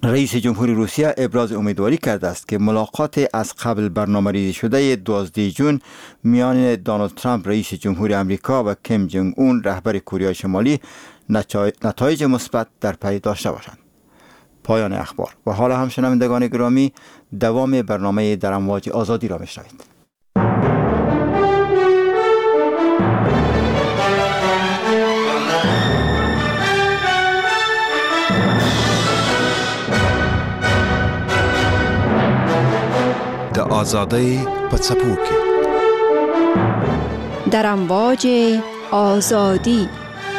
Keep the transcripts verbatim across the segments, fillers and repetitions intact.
رئیس جمهوری روسیه ابراز امیدواری کرده است که ملاقات از قبل برنامه‌ریزی شده دوازدهم ژوئن میان دونالد ترامپ رئیس جمهوری آمریکا و کیم جنگ اون رهبر کره شمالی نتایج مثبت در پی داشته باشند. پایان اخبار. و حالا هم شنوندگان گرامی، دوام برنامه در امواج آزادی را میشنوید. د آزادی په څپو کې در امواج آزادی.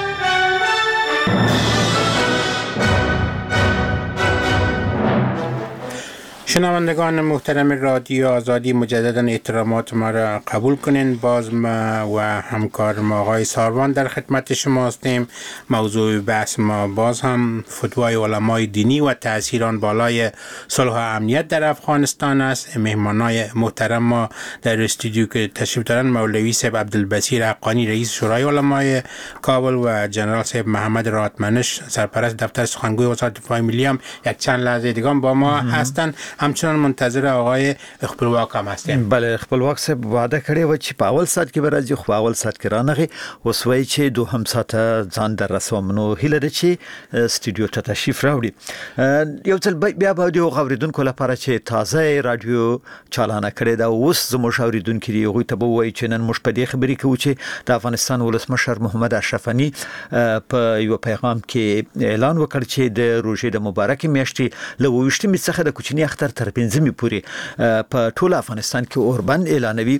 شنوندگان محترم رادیو آزادی، مجددا احترامات ما را قبول کنین. باز ما و همکار ما آقای ساروان در خدمت شما هستیم. موضوع بحث ما باز هم فتوای علمای دینی و تأثیر آن بالای صلح و امنیت در افغانستان است. مهمانای محترم ما در استودیو که تشریف دارند مولوی صاحب عبدالبصیر حقانی رئیس شورای علمای کابل و جنرال صاحب محمد راتمنش سرپرست دفتر سخنگوی وزارت دفاع ملی هم یک چند لحظه دیگه با ما هستند. همچنان منتظر آقای خپلواک هم هستیم. بله، خپلواک صاحب وعده کړی و چې په اول سات کې به راځي، خو اول سات کې رانغی. اوس وایي چې دوهم سات ځان در رسوم. نو هیله ده چې استودیو ته تشریف راوړي. یو ځل بیا به د اوریدونکو لپاره چې تازه رادیو چالانه کړی دا اوس زموږ اوریدونکو دی هغوی ته به وایي چې نن موږ په دې خبرې کوو چې د افغانستان ولسمشر محمد اشرف غني په یو پیغام کې اعلان وکړ چې د روژې د مبارکې میاشتې له اوویشتمې څخه د کوچني اختر تر پنځمې پورې په ټول افغانستان کې اوربند اعلانوي.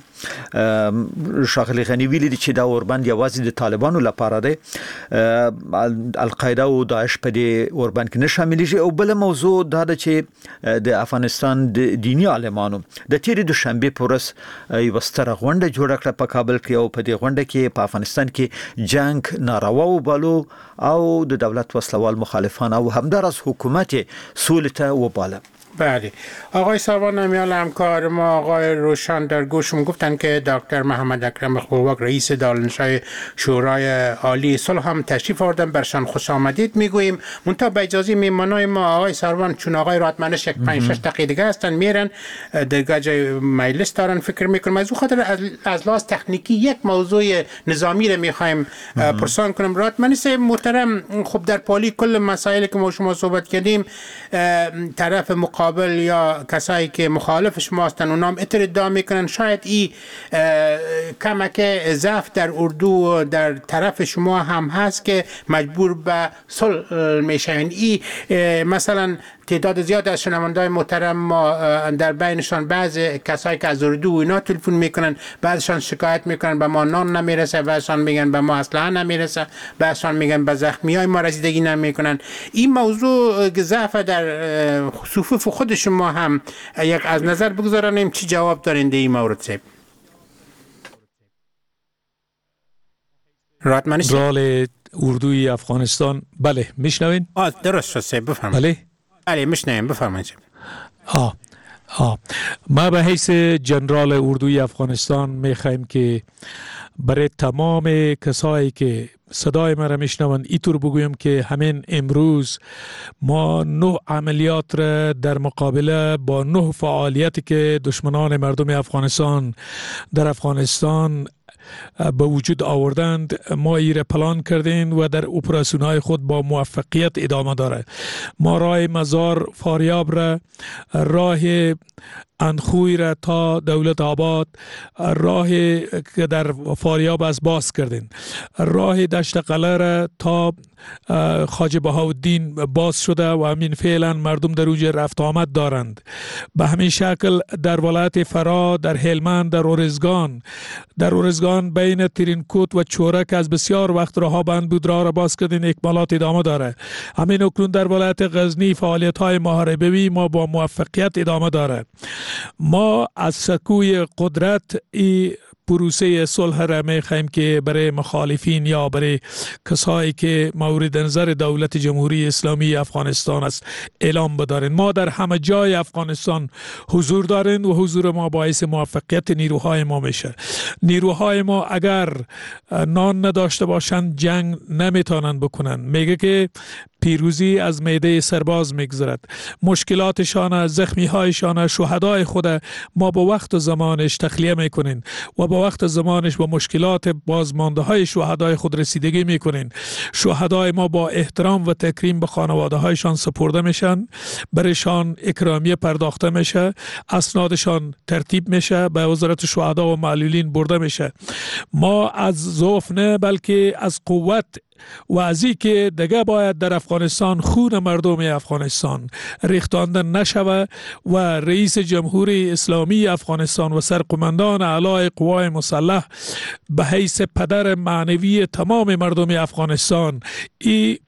ښاغلي غني ویلي چې دا اوربند یوازې د طالبانو لپاره دی، القاعده او داعش په دې اوربند کې نه شاملېږي. او بل موضوع دا ده چې د افغانستان د دینی عالمانو د تیرې دوشنبې په ورځ یوه ستره غونډه جوړه کړه په کابل کې، او په دې غونډه کې په افغانستان کې جنګ ناروا وبالو او د دولت وسلوال مخالفان او همداراز حکومت سولې ته وباله. بله، آقای ساروان امیال همکار ما آقای روشن در گوشم گفتن که دکتر محمد اکرم خپلواک رئیس دارالنشای شورای عالی صلح هم تشریف آوردن، برشان خوش آمدید میگوییم. منتها به اجازه میمانای ما آقای ساروان، چون آقای راتمنش یک پنج شش دقیقه دیگه هستن میرن دیگه جای مجلس دارن، فکر میکنم از او خاطر از لحاظ تکنیکی یک موضوع نظامی رو میخوایم پرسان کنم. راتمنش محترم، خب در پالی کل مسائلی که ما شما صحبت کردیم، طرف مقابل یا کسایی که مخالف شما هستن اونام ادعا میکنن شاید این کمک ضعف در اردو در طرف شما هم هست که مجبور به صلح میشن. این مثلا تعداد زیاد از شنونده‌های محترم ما در بینشان بعض کسایی که از اردو اینا تلفن میکنن، بعضشان شکایت میکنن به ما نان نمیرسه، بعضشان میگن به ما اصلا نمیرسه، بعضشان میگن به زخمیای ما رسیدگی نمیکنن. این موضوع ضعف در صفوف خود شما هم یک از نظر بگذارنیم، چی جواب دارین در این مورد صاحب؟ راتمنش رال اردوی افغانستان. بله میشنوین؟ آه درست شد صاحب، بفرمایید. بله بله میشنویم، بفرمایید. آه آه ما به حیث جنرال اردوی افغانستان میخوایم که برای تمام کسایی که صدای ما را میشنوند اینطور بگویم که همین امروز ما نه عملیات را در مقابله با نه فعالیتی که دشمنان مردم افغانستان در افغانستان به وجود آوردند ما ایره پلان کردیم و در اپراسیون های خود با موفقیت ادامه داره. ما راه مزار فاریاب را، راه انخوی را تا دولت آباد، راه که در فاریاب از باز کردیم، راه دشت قلعه را تا خواجه بهاءالدین باز شده و همین فعلا مردم در اوج رفت آمد دارند. به همین شکل در ولایت فرا، در هلمند، در اورزگان در اورزگان بین ترینکوت و چورک از بسیار وقت راه بند بود، راه را باز کردین، اکمالات ادامه داره. همین اکنون در ولایت غزنی فعالیت های محاربه‌ای ما با موفقیت ادامه داره. ما از سکوی قدرت ای پروسه صلح را می‌خوایم که برای مخالفین یا برای کسایی که مورد نظر دولت جمهوری اسلامی افغانستان است اعلام بدارین. ما در همه جای افغانستان حضور داریم و حضور ما باعث موفقیت نیروهای ما میشه. نیروهای ما اگر نان نداشته باشند جنگ نمیتونن بکنن. میگه که پیروزی از معده سرباز میگذرد. مشکلاتشان، زخمی هایشان، شهدای خود ما با وقت و زمانش تخلیه میکنین و با وقت و زمانش با مشکلات بازمانده های شهدای خود رسیدگی میکنین. شهدای ما با احترام و تکریم به خانواده هایشان سپرده میشن، برشان اکرامیه پرداخته میشه، اسنادشان ترتیب میشه، به وزارت شهدا و معلولین برده میشه. ما از ضعف نه بلکه از قوت و از این که دیگه باید در افغانستان خون مردم افغانستان ریختانده نشوه و رئیس جمهوری اسلامی افغانستان و سرقمندان اعلی قوای مسلح به حیث پدر معنوی تمام مردم افغانستان این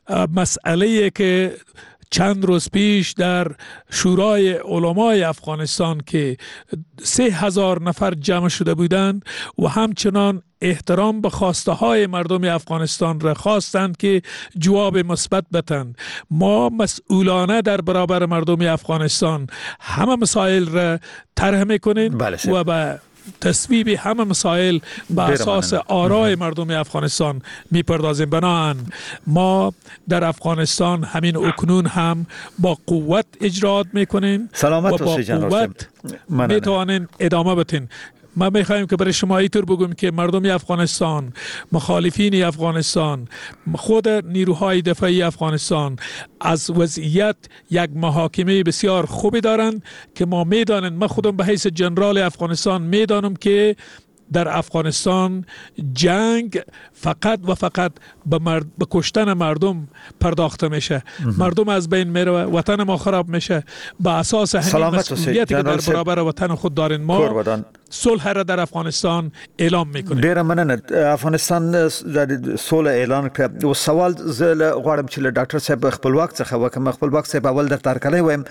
مسئله که چند روز پیش در شورای علمای افغانستان که سه هزار نفر جمع شده بودند و همچنان احترام به خواسته های مردم افغانستان را خواستند که جواب مثبت بدهند. ما مسئولانه در برابر مردم افغانستان همه مسائل را طرح میکنیم و به تصویب همه مسائل به اساس آرای مردم افغانستان میپردازیم. بنابراین ما در افغانستان همین اکنون هم با قوت اجرات میکنیم و با قوت میتوانین ادامه بدین. ما میخوایم که برای شما اینطور بگویم که مردم افغانستان، مخالفین افغانستان، خود نیروهای دفاعی افغانستان از وضعیت یک محاکمه بسیار خوبی دارند که ما میدانیم، من خودم به حیث جنرال افغانستان میدانم که در افغانستان جنگ فقط و فقط به, مرد، به کشتن مردم پرداخته میشه. مردم از بین میره، وطن ما خراب میشه. به اساس همین مسئولیتی که در برابر وطن خود دارین ما صلح را در افغانستان اعلام میکنیم. ډیره مننه. افغانستان د صلح اعلان کړ. او سوال زه غواړم چې له ډاکټر صاحب خپلواک څخه وکم. خپلواک صاحب اول د ترکلې ویم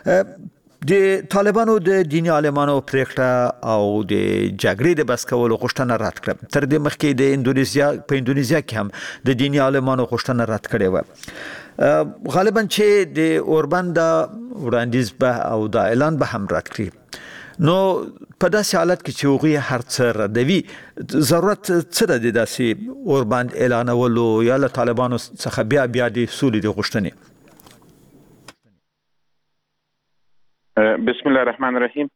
د طالبانو د دیني عالمانو پریکړه او د جګړې د بس کولو غوښتنه رد کړه. تر دې مخکې د اندونیزیا په اندونیزیا کې هم د دیني عالمانو غوښتنه رد کړې و. غالبا چې د اوربان د وړاندیز به او د اعلان به هم رد کړي. نو په داسې حالت کې چې هغوی هر څه ردوي، ضرورت څه ده د داسې اوربان اعلانولو یا له طالبانو څخه بیا بیا د سولې د غوښتنې؟ بسم الله الرحمن الرحیم.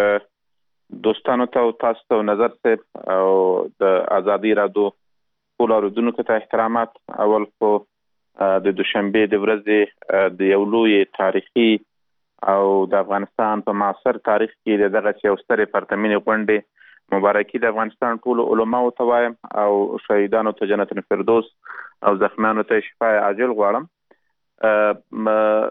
دوستانو ته او تاسو ته نظر صاحب او د ازادي رادیو ټول اوریدونکو ته احترامات. اول خو د دوشنبه د ورځې د یو لوی تاریخي او د افغانستان په معاصر تاریخ کې دغه یو سترې پرتمینې غونډې مبارکي د افغانستان ټول علماو ته وایم او شهیدانو ته جنت الفردوس او زخمیانو ته شفای عاجل غواړم.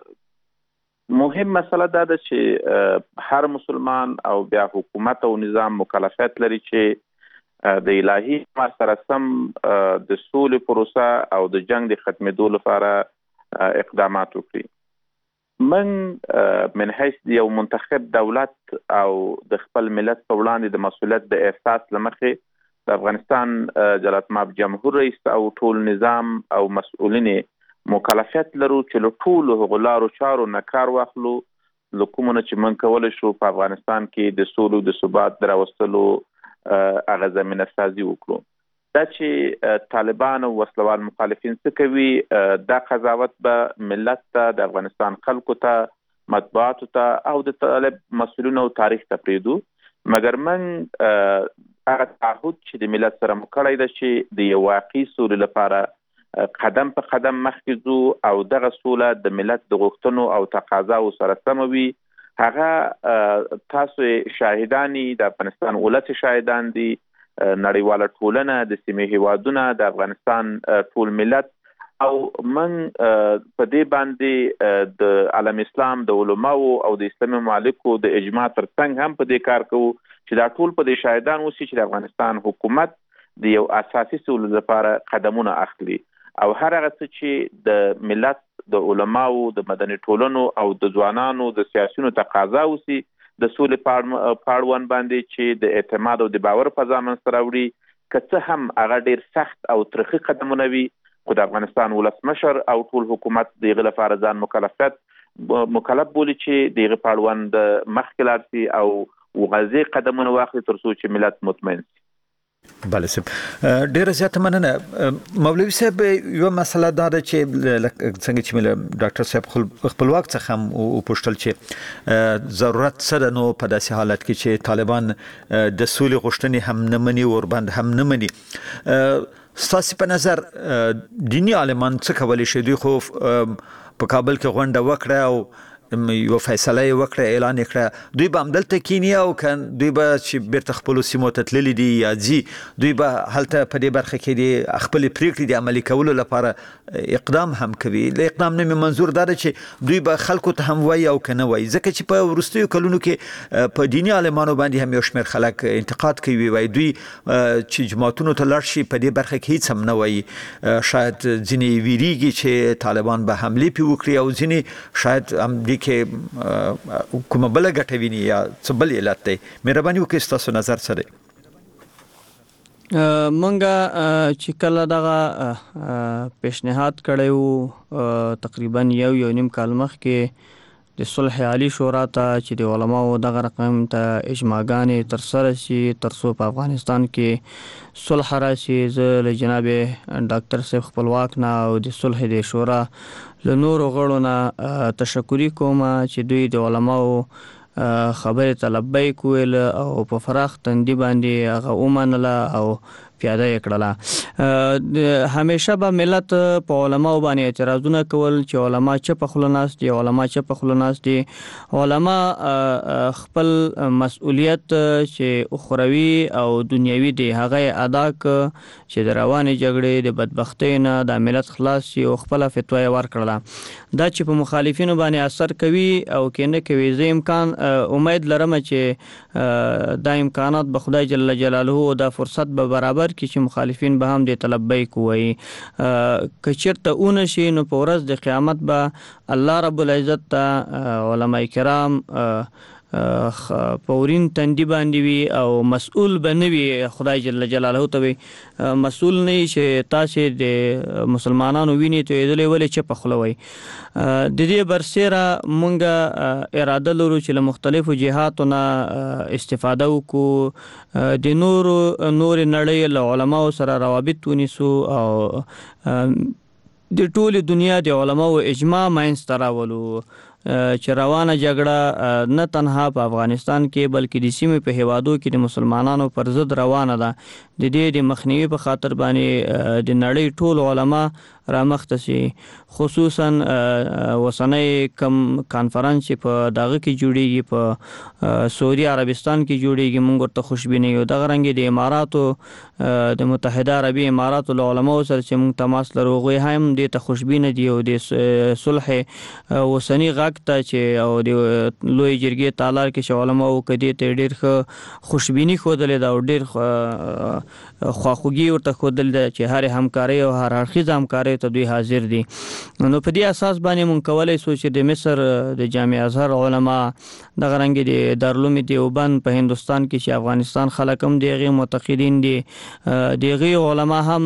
مهم مسله دا ده چې هر مسلمان او بیا حکومت او نظام مکلفیت لري چې د الهي امر سره سم د سولې پروسه او د جنگ د ختمېدو لپاره اقدامات وکړي. من من حیث یو منتخب دولت او د خپل ملت په وړاندې د مسؤلیت د احساس لمخې د افغانستان جلالتمآب جمهور رئیس او ټول نظام او مسؤلین مکلفیت لرو چې له ټولو هغو لارو چارو نه کار واخلو له کومو نه چې موږ کولی شو په افغانستان کې د سولې د ثبات د راوستلو هغه زمینه سازي وکړو. دا چې طالبان او وسلوال مخالفین څه کوي، دا قضاوت به ملت ته، د افغانستان خلکو ته، مطبوعاتو ته او د طالب مسؤلینو او تاریخ ته پرېږدو. مګر موږ هغه تعهد چې د ملت سره مو کړی ده چې د یو واقعي سولې لپاره قدم په قدم مخکې ځو او دغه سوله د ملت د غوښتنو او تقاضاو سره سمه وي. هغه تاسو شاهدانی، د افغانستان ولس شاهدان دي، نړیواله ټولنه، د سیمې هیوادونه، د افغانستان ټول ملت او من په دې باندې د عالم اسلام د علماو او د اسلامي ممالکو د اجماع ترڅنګ هم په دې کار کوو چې دا ټول په دې شاهدان اوسي چې د افغانستان حکومت د یو اساسي سولې لپاره قدمونه اخلي او هر هغه څه چې د ملت، د علماو، د مدني ټولنو او د ځوانانو، د سیاسیونو تقاضا اوسي د سولې پاړون باندې چې د اعتماد او د باور فضا منځته راوړي، که څه هم هغه ډېر سخت او ترخي قدمونه وي، خو د افغانستان ولسمشر او ټول حکومت د هغې لپاره ځان مکلفیت مکلف بولي چې د هغې پاړون د مخکې لاړ شي او وغځې قدمونه واخلي تر څو چې ملت مطمئن شي. بله صاحب ډیره زیاته مننه. مولوي صاحب یو مسله دا ده چې څنګه چې مله ډاکټر صاحب خپلواک څخه هم وپوښتل چې ضرورت څه ده نو په داسې حالت کې چې طالبان د سولې غوښتنې هم نه مني او ورباندې هم نه مني. ستاسو په نظر دینی عالمان څه کولی شي؟ دوی خو په کابل کې غونډه وکړه او یو فیصله وکړه، اعلان وکړه، دوی به همدلته کینی او کن دوی به چې بیرته خپل سیمو ته تللی دي یا ځي، دوی به هلته په دې برخه کې دي خپل پریکړې د عملي کولو لپاره اقدام هم کوي. له اقدام نه منظور دا ده چې دوی به خلکو ته هم وایي او کنه وایي، ځکه چې په وروستیو کلونو کې په دینی عالمانو باندې هم یو شمېر خلک انتقاد کوي، وایي دوی چې جماعتونو ته لاړ شي په دې برخه کې هیڅ هم نه وایي. شاید ځینې ویریږي چې طالبان به حملې پې وکړي او ځینې شاید هم دې کې کومه بله ګټه ویني یا څه بل علت دی. مهرباني وکړئ ستاسو نظر څه دی؟ منګه چې کله دغه پیشنهاد کړی و تقریبا یو یو نیم کال مخکې د صلح عالی شورا ته چې د علماو دغه رقم ته اجماعګانې ترسره شي تر څو په افغانستان کې صلح راشي، زه له جناب ډاکټر صاحب خپلواک نه او د صلح د شورا له نورو غړو نه تشکري کوم چې دوی د علماو خبرې ته لبیک ویل او په فراخ تندي باندې هغه ومنله او پیاده یې کړله. همیشه به ملت په علماو باندې اعتراضونه کول چې علما چپ خوله ناست دي، علما چپ خوله ناست دي. علما خپل مسؤلیت چې اخروي او دنیوي دی هغه ادا ک چې د روانې جګړې د بدبختۍ نه د ملت خلاص شي او خپل فتوا یې ورکړله. دا چې په مخالفینو باندې اثر کوي او کې نه کوي، زه امکان امید لرم چې دا امکانات به خدای جل جلاله او دا فرصت به برابر کی چې مخالفین به هم د تلبیک وایي. که چېرته اونه شي نو په ورځ د قیامت به الله رب العزت ته علماء کرام پورین تندی باندې وي او مسؤل به نه وي. خدای جل جلاله ته وي مسؤل نه چې تاسو د مسلمانانو ویني تویدلې ولې چې په خوله وي. د دې برسیره مونږ اراده لرو چې له مختلفو جهاتو نه استفاده وکړو، د نورو نور نړۍ له علماو سره روابط ونیسو او د ټولې دنیا د علماو اجماع منځته راولو چې روانه جګړه نه تنها په افغانستان کې بلکې د سیمې په هیوادو کې د مسلمانانو پر ضد روانه ده. د دې د مخنیوي په خاطر باندې د نړۍ ټول علما رامخته شي، خصوصا وسنۍ کم کانفرنس چې په دغه کې جوړیږي په سعودي عربستان کې جوړیږي، موږ ورته خوشبینه یو. دغه رنګ د اماراتو د متحده عربي اماراتو له علماو سره چې موږ تماس لرو هغوی هم دې ته خوشبینه دي او د صلح وسني غږ ته چې او د لوی جرګې تالار کې چې علماو کدې ته ډېر ښه خوشبیني ښودلې ده او ډېر خواخوږي ورته ښودلې ده چې هرې همکارۍ او هر اړخیزه همکارۍ ته دوی حاضر دي. نو په دې اساس باندې مونږ کولی شو چې د مصر د جامع ازهر علما، دغه رنګ د دارالعلوم دیوبند په هندوستان کې چې افغانستان خلک هم د هغې معتقدین دي، د هغې علما هم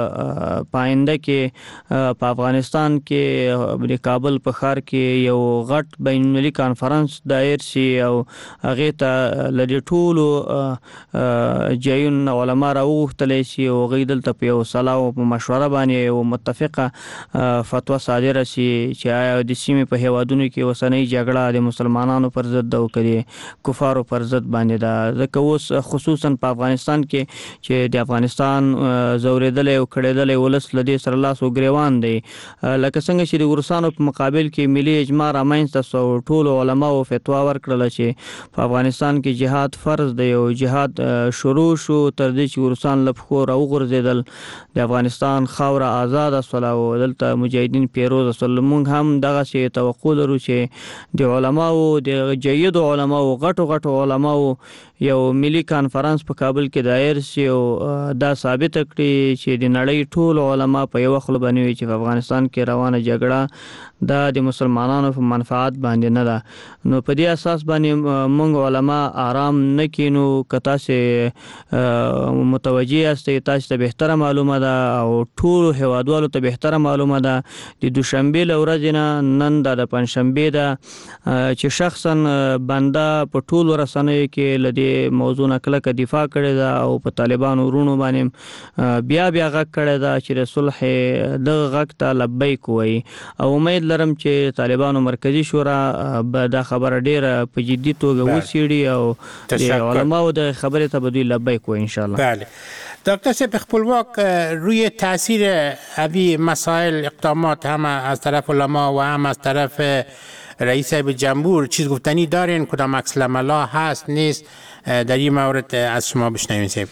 په آینده کې په افغانستان کې د کابل په ښار کې یو غټ بین المللي کانفرنس دایر شي او هغې ته له دې ټولو جایونو علما راوغوښتلی شي او هغوی دلته په یو صلاح او په مشوره باندې یو متفقه فتوا صادره شي چې آیا د سیمې په هیوادونو کې اوسنۍ جګړه د مسلمانانو پر ضد ده او که د کفارو پر ضد باندې ده. ځکه اوس خصوصا په افغانستان کې چې د افغانستان ځورېدلی او کړېدلی ولس له دې سره لاس و ګرېوان دی، لکه څنګه چې د روسانو په مقابل کې ملي اجماع رامنځته سو او ټولو علماو فتوا ورکړله چې په افغانستان کې جهاد فرض دی او جهاد شروع شو تر دې چې روسان له پښو راوغورځېدل، د افغانستان خاوره آزاده شوله او دلته مجاهدین پیروزه شول. موږ هم دغسې توقع لرو چې د علماو د جیدو علماو غټو غټو علماو یو ملي کانفرنس په کابل کې دایر شي او دا ثابته کړي چې د نړۍ ټول علما په یوه خوله باندې وي چې په افغانستان کې روانه جګړه دا د مسلمانانو په منفعت باندې نه ده. نو په دې اساس باندې موږ علما آرام نه کینو. که تاسو متوجي یاستئ تاسو ته بهتره معلومه ده او ټول هیوادوالو ته بهتره معلومه ده د دوشنبه له ورځې نه نن د پنځشنبه ده چې شخصا بنده په ټول رسنیو کې لدې موضوع نه کلکه دفاع کړې ده او په طالبانو ورونو باندې بیا بیا غږ کړی ده چې د صلح دغه غږ ته لبیک وایي او امید لرم چې طالبانو مرکزی شورا به دا خبره ډیره په جدي توګه وڅېړي او د علماو د خبرې ته به دوی لبیک وایي انشاءالله. بله دکتر صاحب خپلواک روی تاثیر اوی مسائل اقدامات هم از طرف علما و هم از طرف رئیس جمهور چیز گفتنی دارین؟ کدام عکس العملا هست نیست در این مورد از شما بشنویم صاحب.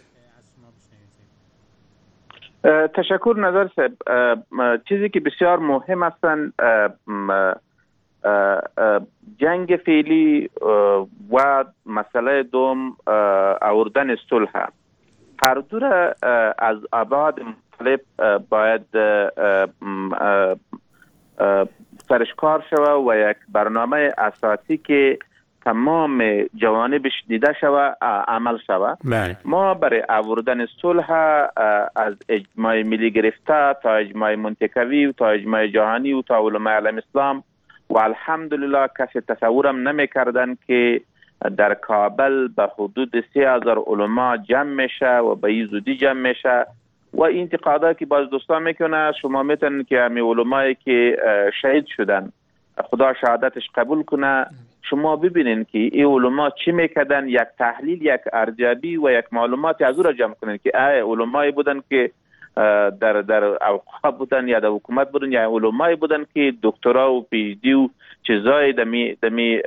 تشکر نظر صاحب. چیزی که بسیار مهم هستن جنگ فعلی و مسئله دوم آوردن صلح هر دو را از ابعاد مختلف باید سرشکار شود و یک برنامه اساسی که تمام جوانبش دیده شود عمل شود. ما برای آوردن صلح از اجماع ملی گرفته تا اجماع منطقوی و تا اجماع جهانی و تا علماء عالم اسلام و الحمدلله کسی تصورم نمی کردن که در کابل به حدود سه هزار علما جمع میشه و به این زودی جمع میشه و این انتقادات که باز دوستان میکنه شما میتونن که همی علمایی که شهید شدن خدا شهادتش قبول کنه شما ببینین که این علما چی میکردن، یک تحلیل یک ارزیابی و یک معلومات از او را جمع کنین که ای علمایی بودن که در در اوقاف بودن یا در حکومت بودن یا علمایی بودن که دکترا و پی اچ دی و چیزای دمی دمی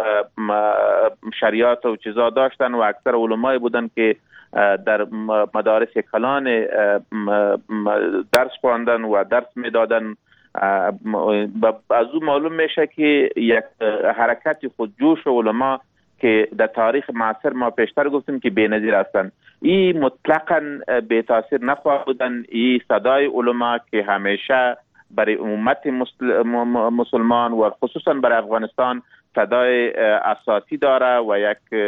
شریعت و چیزا داشتن و اکثر علمایی بودن که در مدارس کلان درس خواندن و درس میدادن. از او معلوم میشه که یک حرکت خودجوش علما که در تاریخ معاصر ما پیشتر گفتیم که بی‌نظیر هستند. این مطلقاً بی تاثیر نخواهد بودن. این صدای علما که همیشه برای امت مسلمان و خصوصا برای افغانستان صدای اساسی داره و یک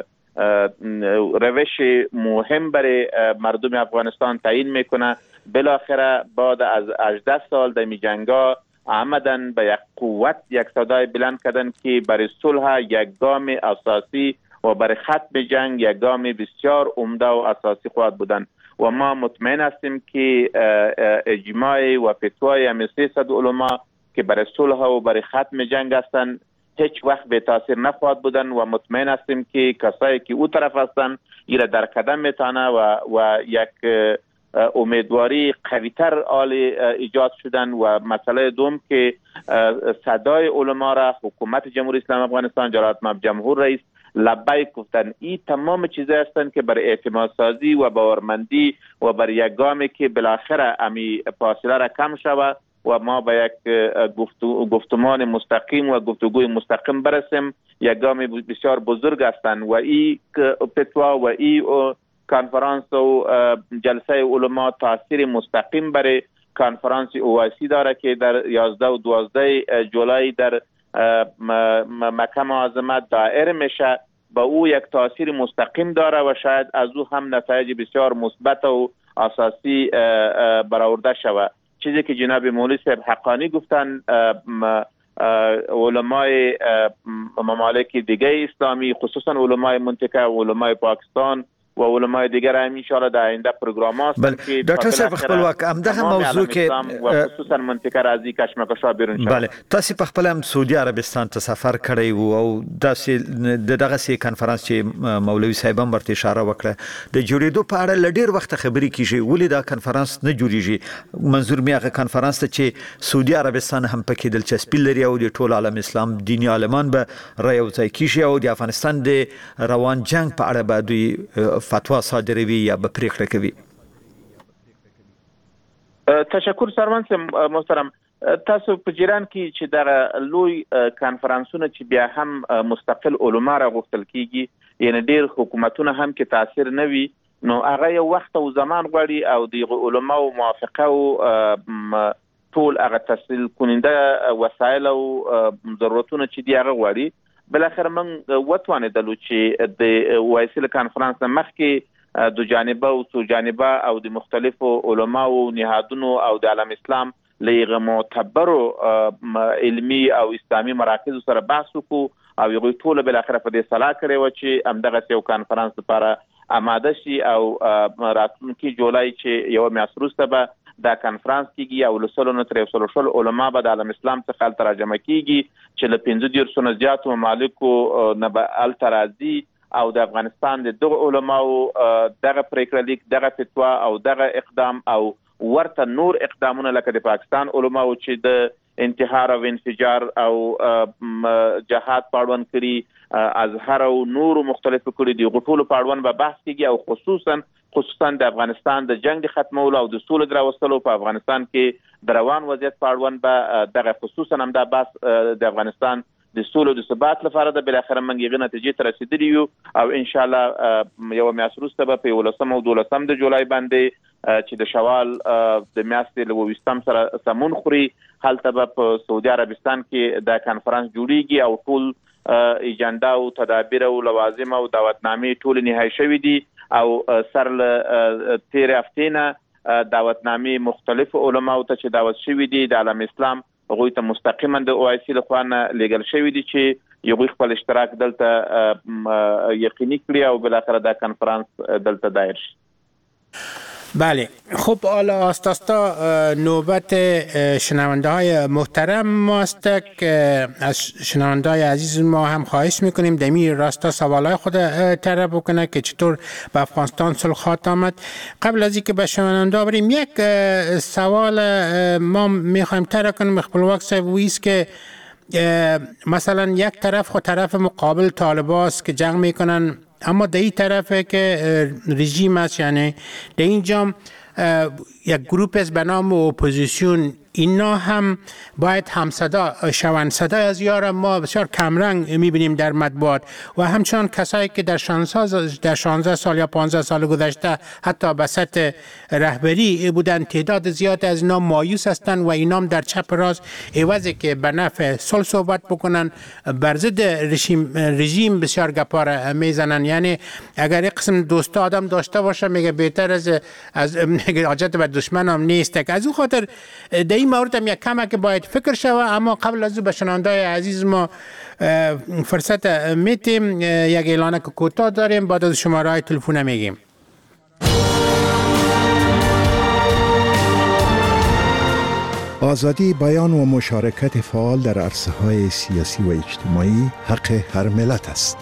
روش مهم برای مردم افغانستان تعیین میکنه. بالاخره بعد از هجده سال در می جنگا آمدن به یک قوت یک صدای بلند کردن که برای صلح یک گام اساسی و برای ختم جنگ یک گام بسیار عمده و اساسی خواهد بودن و ما مطمئن هستیم که اجماع و فتوای همه سیصد علما که برای صلح و برای ختم جنگ هستند هیچ وقت به تاثیر نخواهد بودن و مطمئن هستیم که کسایی که او طرف هستن ایره در قدم میتانه و و یک امیدواری قویتر آل ایجاد شدن. و مسئله دوم که صدای علما را حکومت جمهوری اسلامی افغانستان جلالت مآب جمهور رئیس لبیک گفتن. این تمام چیزا هستند که برای اعتماد سازی و باورمندی و برای یک گامی که بالاخره امی فاصله را کم شود و ما به یک گفتمان مستقیم و گفتگوی مستقیم برسیم یک گام بسیار بزرگ هستند و این فتوا و این کنفرانس و جلسه علما تاثیر مستقیم برای کنفرانس اوایسی داره که در یازده و دوازده جولای در مکه معظمه دایر میشه. با او یک تاثیر مستقیم داره و شاید از او هم نتایج بسیار مثبت و اساسی برآورده شود. چیزی که جناب مولوی صاحب حقانی گفتن علمای ممالک دیگه اسلامی خصوصا علمای منطقه و علمای پاکستان و علمای دیگر هم ان شاء الله در آینده پروگرام هست که ډاکټر صاحب خپلواک همدغه موضوع کې و خصوصا منطقه راځي کشمکشا بیرون شوه. بله تاسو په خپل هم سعودي عربستان ته سفر کړی وو او داسې دغه سي کانفرنس چې مولوي صاحب هم ورته اشاره وکړه د جوړېدو په اړه لډیر وخت خبرې کیږي ولې دا کانفرنس نه جوړیږي. منظور می هغه کانفرنس ته چې سعودي عربستان هم پکې دلچسپي لري او د ټول عالم اسلام دینی عالمان به رايو ځای کیږي او د افغانستان د روان جنگ په اړه به دوی فتوا صادروي یا به پریکړه کوي. تشکر سروان محترم. تاسو په جیران کې چې دغه لوی کانفرنسونه چې بیا هم مستقل علما را غوښتل کیږي یعنی ډیر حکومتونه هم کې تاثیر نه وي نو هغه یو وخت او زمان غواړي او د علما او موافقه او ټول هغه تسهیل کننده وسایل او ضرورتونه چې دی هغه غواړي. بل اخر من وتوانېدلو چې د وایسل کانفرنس مخکې دو جانبه او څو جانبه او د مختلفو علماو نهادونو او د عالم اسلام لغه معتبرو علمی او اسلامي مراکز سره بحث وکړو او یو ټول بل اخر په دې صلاح کړي و چې همدغه یو کانفرنس لپاره آماده شي او راتلونکي جولای چې یو میاشت به دا کانفرنس کیږي او لسلو تر یو سل علما به د عالم اسلام څخه ترجمه کیږي چې له پنځه دیرشو نه زیاتو ممالکو نه به الترازی او د افغانستان د دغه علماو دغه پریکړه لیک دغه فتوا او دغه اقدام او ورته نور اقدامونه لکه د پاکستان علماو چې د انتحار او انفجار او جهاد پاړون کړي ازهر او نور مختلفو کړي دي غټول پاړون به بحث کیږي او خصوصا خصوصا د افغانستان د جنگ د ختمولو او د سولې دراوستلو په افغانستان کې د روان وضعیت پاړون به دغه خصوصا هم د بحث د افغانستان د سولې د ثبات لپاره د بل اخر منګي نتیجې ته رسیدلی یو او ان شاء الله یو میاشت وروسته به په ولسم او دولسم د جولای باندې چې د شوال د میاشتې له وستم سره سمون خوري هلته به په سعودي عربستان کې د کانفرنس جوړیږي او ټول ایجنډا او تدابیر او لوازم او دعوتنامې ټول نهایی شوې دي او سر له تیر هفتینه دعوتنامې مختلف علماو ته چې دعوت شوې دي د عالم اسلام غوی ته مستقیما د او آی سی له خوا نه لیږل شوی دي چې یو خپل اشتراک دلته یقیني کړي او بل اخر دا کانفرنس دلته دایر شي. بله خب حالا آستاستا نوبت شنونده های محترم ماست که از شنونده های عزیز ما هم خواهش میکنیم دمی راستا سوال های خود طرح بکنه که چطور به افغانستان صلح آمد. قبل از اینکه به شنونده بریم یک سوال ما میخوایم طرح کنیم خپل وقت ویست که مثلا یک طرف خود طرف مقابل طالباست که جنگ میکنن اما در این طرفه که رژیم است یعنی در اینجا یک گروپ است به نام اپوزیسیون اینا هم باید همصدا شوند. صدای از یار ما بسیار کمرنگ میبینیم در مطبوعات و همچنان کسایی که در شانزده سال یا پانزده سال گذشته حتی به سطح رهبری بودن تعداد زیاد از اینا مایوس هستند و اینا هم در چپ راست عوضی که به نفع صلح صحبت بکنن بر ضد رژیم رژیم بسیار گپار میزنن. یعنی اگر یک قسم دوست آدم داشته باشه میگه بهتر از از میگه حاجت به دشمنم نیست که از اون خاطر در این مورد هم یک کمک باید فکر شوه. اما قبل از او به شنونده‌های عزیز ما فرصت میتیم یک اعلان کوتاه داریم بعد از شماره های تلفن میگیم. آزادی بیان و مشارکت فعال در عرصه‌های سیاسی و اجتماعی حق هر ملت است.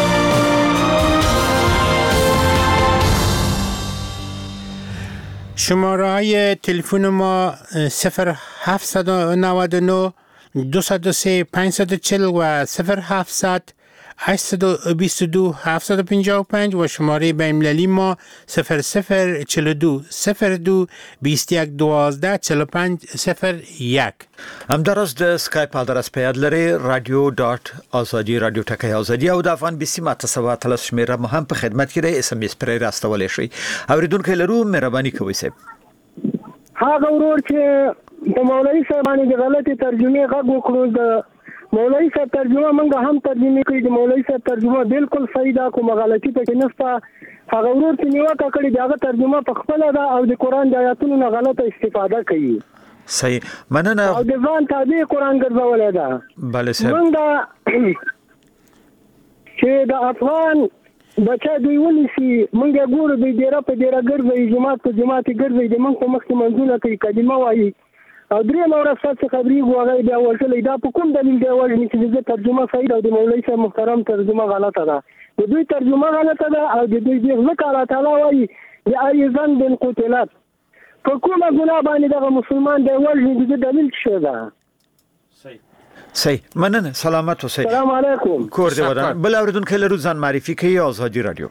شماره های تلفن ما صفر هفت نه نه دو صفر سه پنج چهار صفر و صفر هفتصد هشت دو دو هفت پنج پنج و شماره بین‌المللی ما صفر صفر چهل و دو صفر دو بیست و یک دوازده چهل و پنج صفر یک. همداراز د سکایپ آدرس په یاد لري رادیو ډاټ ازادي رادیو ټکی ازادي او د افغان بي سي ماته سوا تل شمیره مو هم په خدمت کې دی اس ام اس پر راستولې شي. اوریدونکو لرو مهرباني کوئ سه. هغه ورور چې د مولوی صاحب باندې غلطي ترجمه غږ وکړو د مولوی صاحب ترجمه موږ هم ترجمه کړې د مولوی صاحب ترجمه بالکل صحیح ده کوم غلطي پکې نشته. هغه ورور چې نیوکه کړې دغه ترجمه په خپل ده او د قران د آیاتونو نه غلطه استفاده کوي. صحیح مننه. او د ځان تابع قران ګرځولای ده. بله صاحب موږ چې د افغان بچا دوی ونیسي موږ ګورو د ډیره په ډیره ګرځي جماعت په جماعت ګرځي د موږ په مخ کې منځونه کوي کلمه وایي او درې نور څه خبري غواړي بیا ورسره دا په کوم دلیل دی وایي چې د ترجمه صحیح او د مولوی صاحب محترم ترجمه غلطه ده. د دوی ترجمه غلطه ده او د دوی ځکه الله تعالی وایي یا ایزن بن قتلت په کومه ګناه باندې دغه مسلمان دی وایي د دلیل څه ده. صحیح صحیح مننه سلامت اوسئ. السلام علیکم. کور دې ودان بل اوریدونکو لرو ځان معرفي کوي ازادي رادیو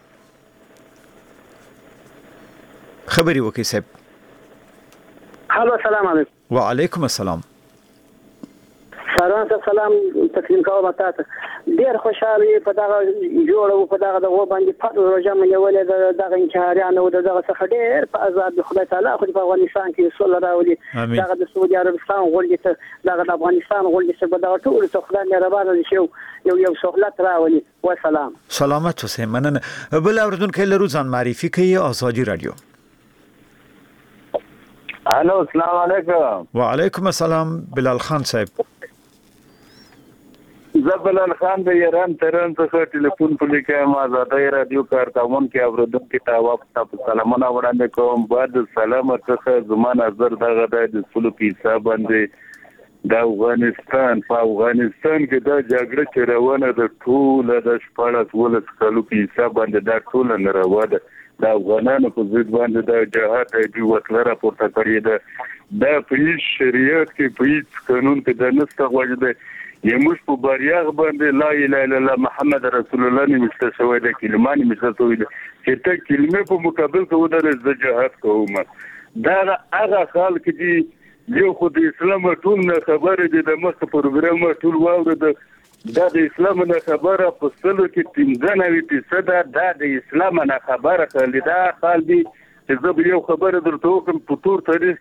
خبري وکي صاحب. هلو السلام علیکم. وعلیکم السلام. سره ځان سره سلام تقدیم کوم تاسو ډیر خوشاله په دغه جوړو په دغه دغه باندې په روزه مې ولې دغه انکاریانو دغه څخه ډیر په آزاد خدای تعالی خو په افغانستان کې صلی الله علیه دغه د سعودي عربستان غوړي ته دغه د افغانستان غوړي څخه دغه ټول څه خدای مهربان شي یو یو سہولت راولي و سلام سلامت اوسئ. مننه. بل اوردونکو لرو ځان معرفي کوي آزادي رادیو. الو السلام علیکم. وعلیکم السلام. بلال خان صاحب. زبلال خان د ایران تهران څخه ټلیفون په لیکه ما آزادي رادیو کارتمون کې اوردونکو ته واپس سلامونه وړاندې کوم. بعد سلام څخه زما نظر دغه د سلو پیسه باندې د افغانستان په افغانستان کې د جګړه چې روانه ده ټول د شپږ ولس کلو پیسه باندې د ټول نه روانه د افغانانو په ضد باندې د جهاد دی وکړه راپورته کړی ده د پولیس شریعت کې پولیس قانون کې د نسخه غوښده یموش په باریاغ باندې لا اله الا الله محمد رسول الله نه مستشوي د کلمانه مستشوي چې ته کلمه په مقابل کې د جهاد کوم دا هغه خلک دي یو خو د اسلام ټول نه خبره دي د مخ پروګرام ټول واورد دا د اسلام نه خبره په سلو کې پنځه فیصد دا د اسلام نه خبره خل دا خال دي چې زه یو خبره درته کوم په تور تاریخ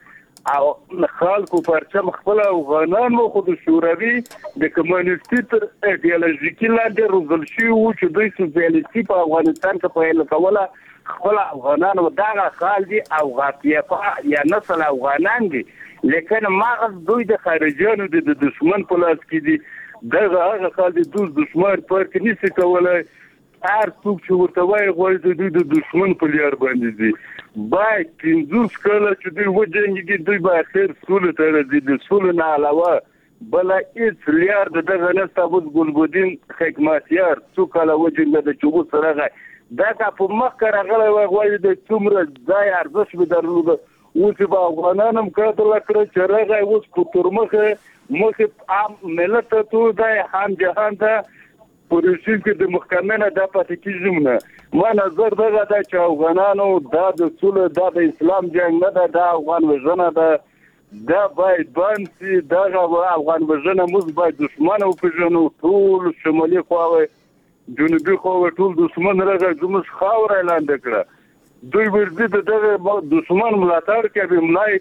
کې او خلکو پرچم خپل افغانان مو خو د شوروي د کمونیستي تر ایدئولوژیکي لاندې روزل شي او چې دوی سوسیالیستي په افغانستان کې پیل کوله خپل افغانانو دغه خال دي او غافیه یا نسل افغانان دي لیکن مغز دوی د خارجيانو د دشمن په لاس کې دي دغه هغه خال دي دوی دشمن پر کې نشي کولای هر څوک چې ورته وایي غواړي دوی د دشمن په لار باندې دي باید پنځوس کاله چې دوی وجنګي دوی به اخر سولې ته راځي د سولې نه علاوه بل هیڅ لار د دغه نسته ابو ګلبدین حکمتیار څو کاله وجنګ د چوبو سره دا په مخ راغلی وایي د څومره ځای ارزښت به درلوده اوس په افغانانو کړه لکړه چې راغی اوس په ترمخه مخه عام ملت ته د هم جهان ته پولیسین کې د محکمه د پاتې کیږم ما نظر دغه د چې افغانانو د رسول د اسلام جنگ نه د افغان وژنه ده دا باید بند سي دغه افغان وژنه موږ باید دشمن او پېژنو ټول شمالي خواوې جنوبي خو ټول دشمن راغی زموږ خاور اعلان وکړه دوی ورته دغه دشمن ملاتړ کوي ملای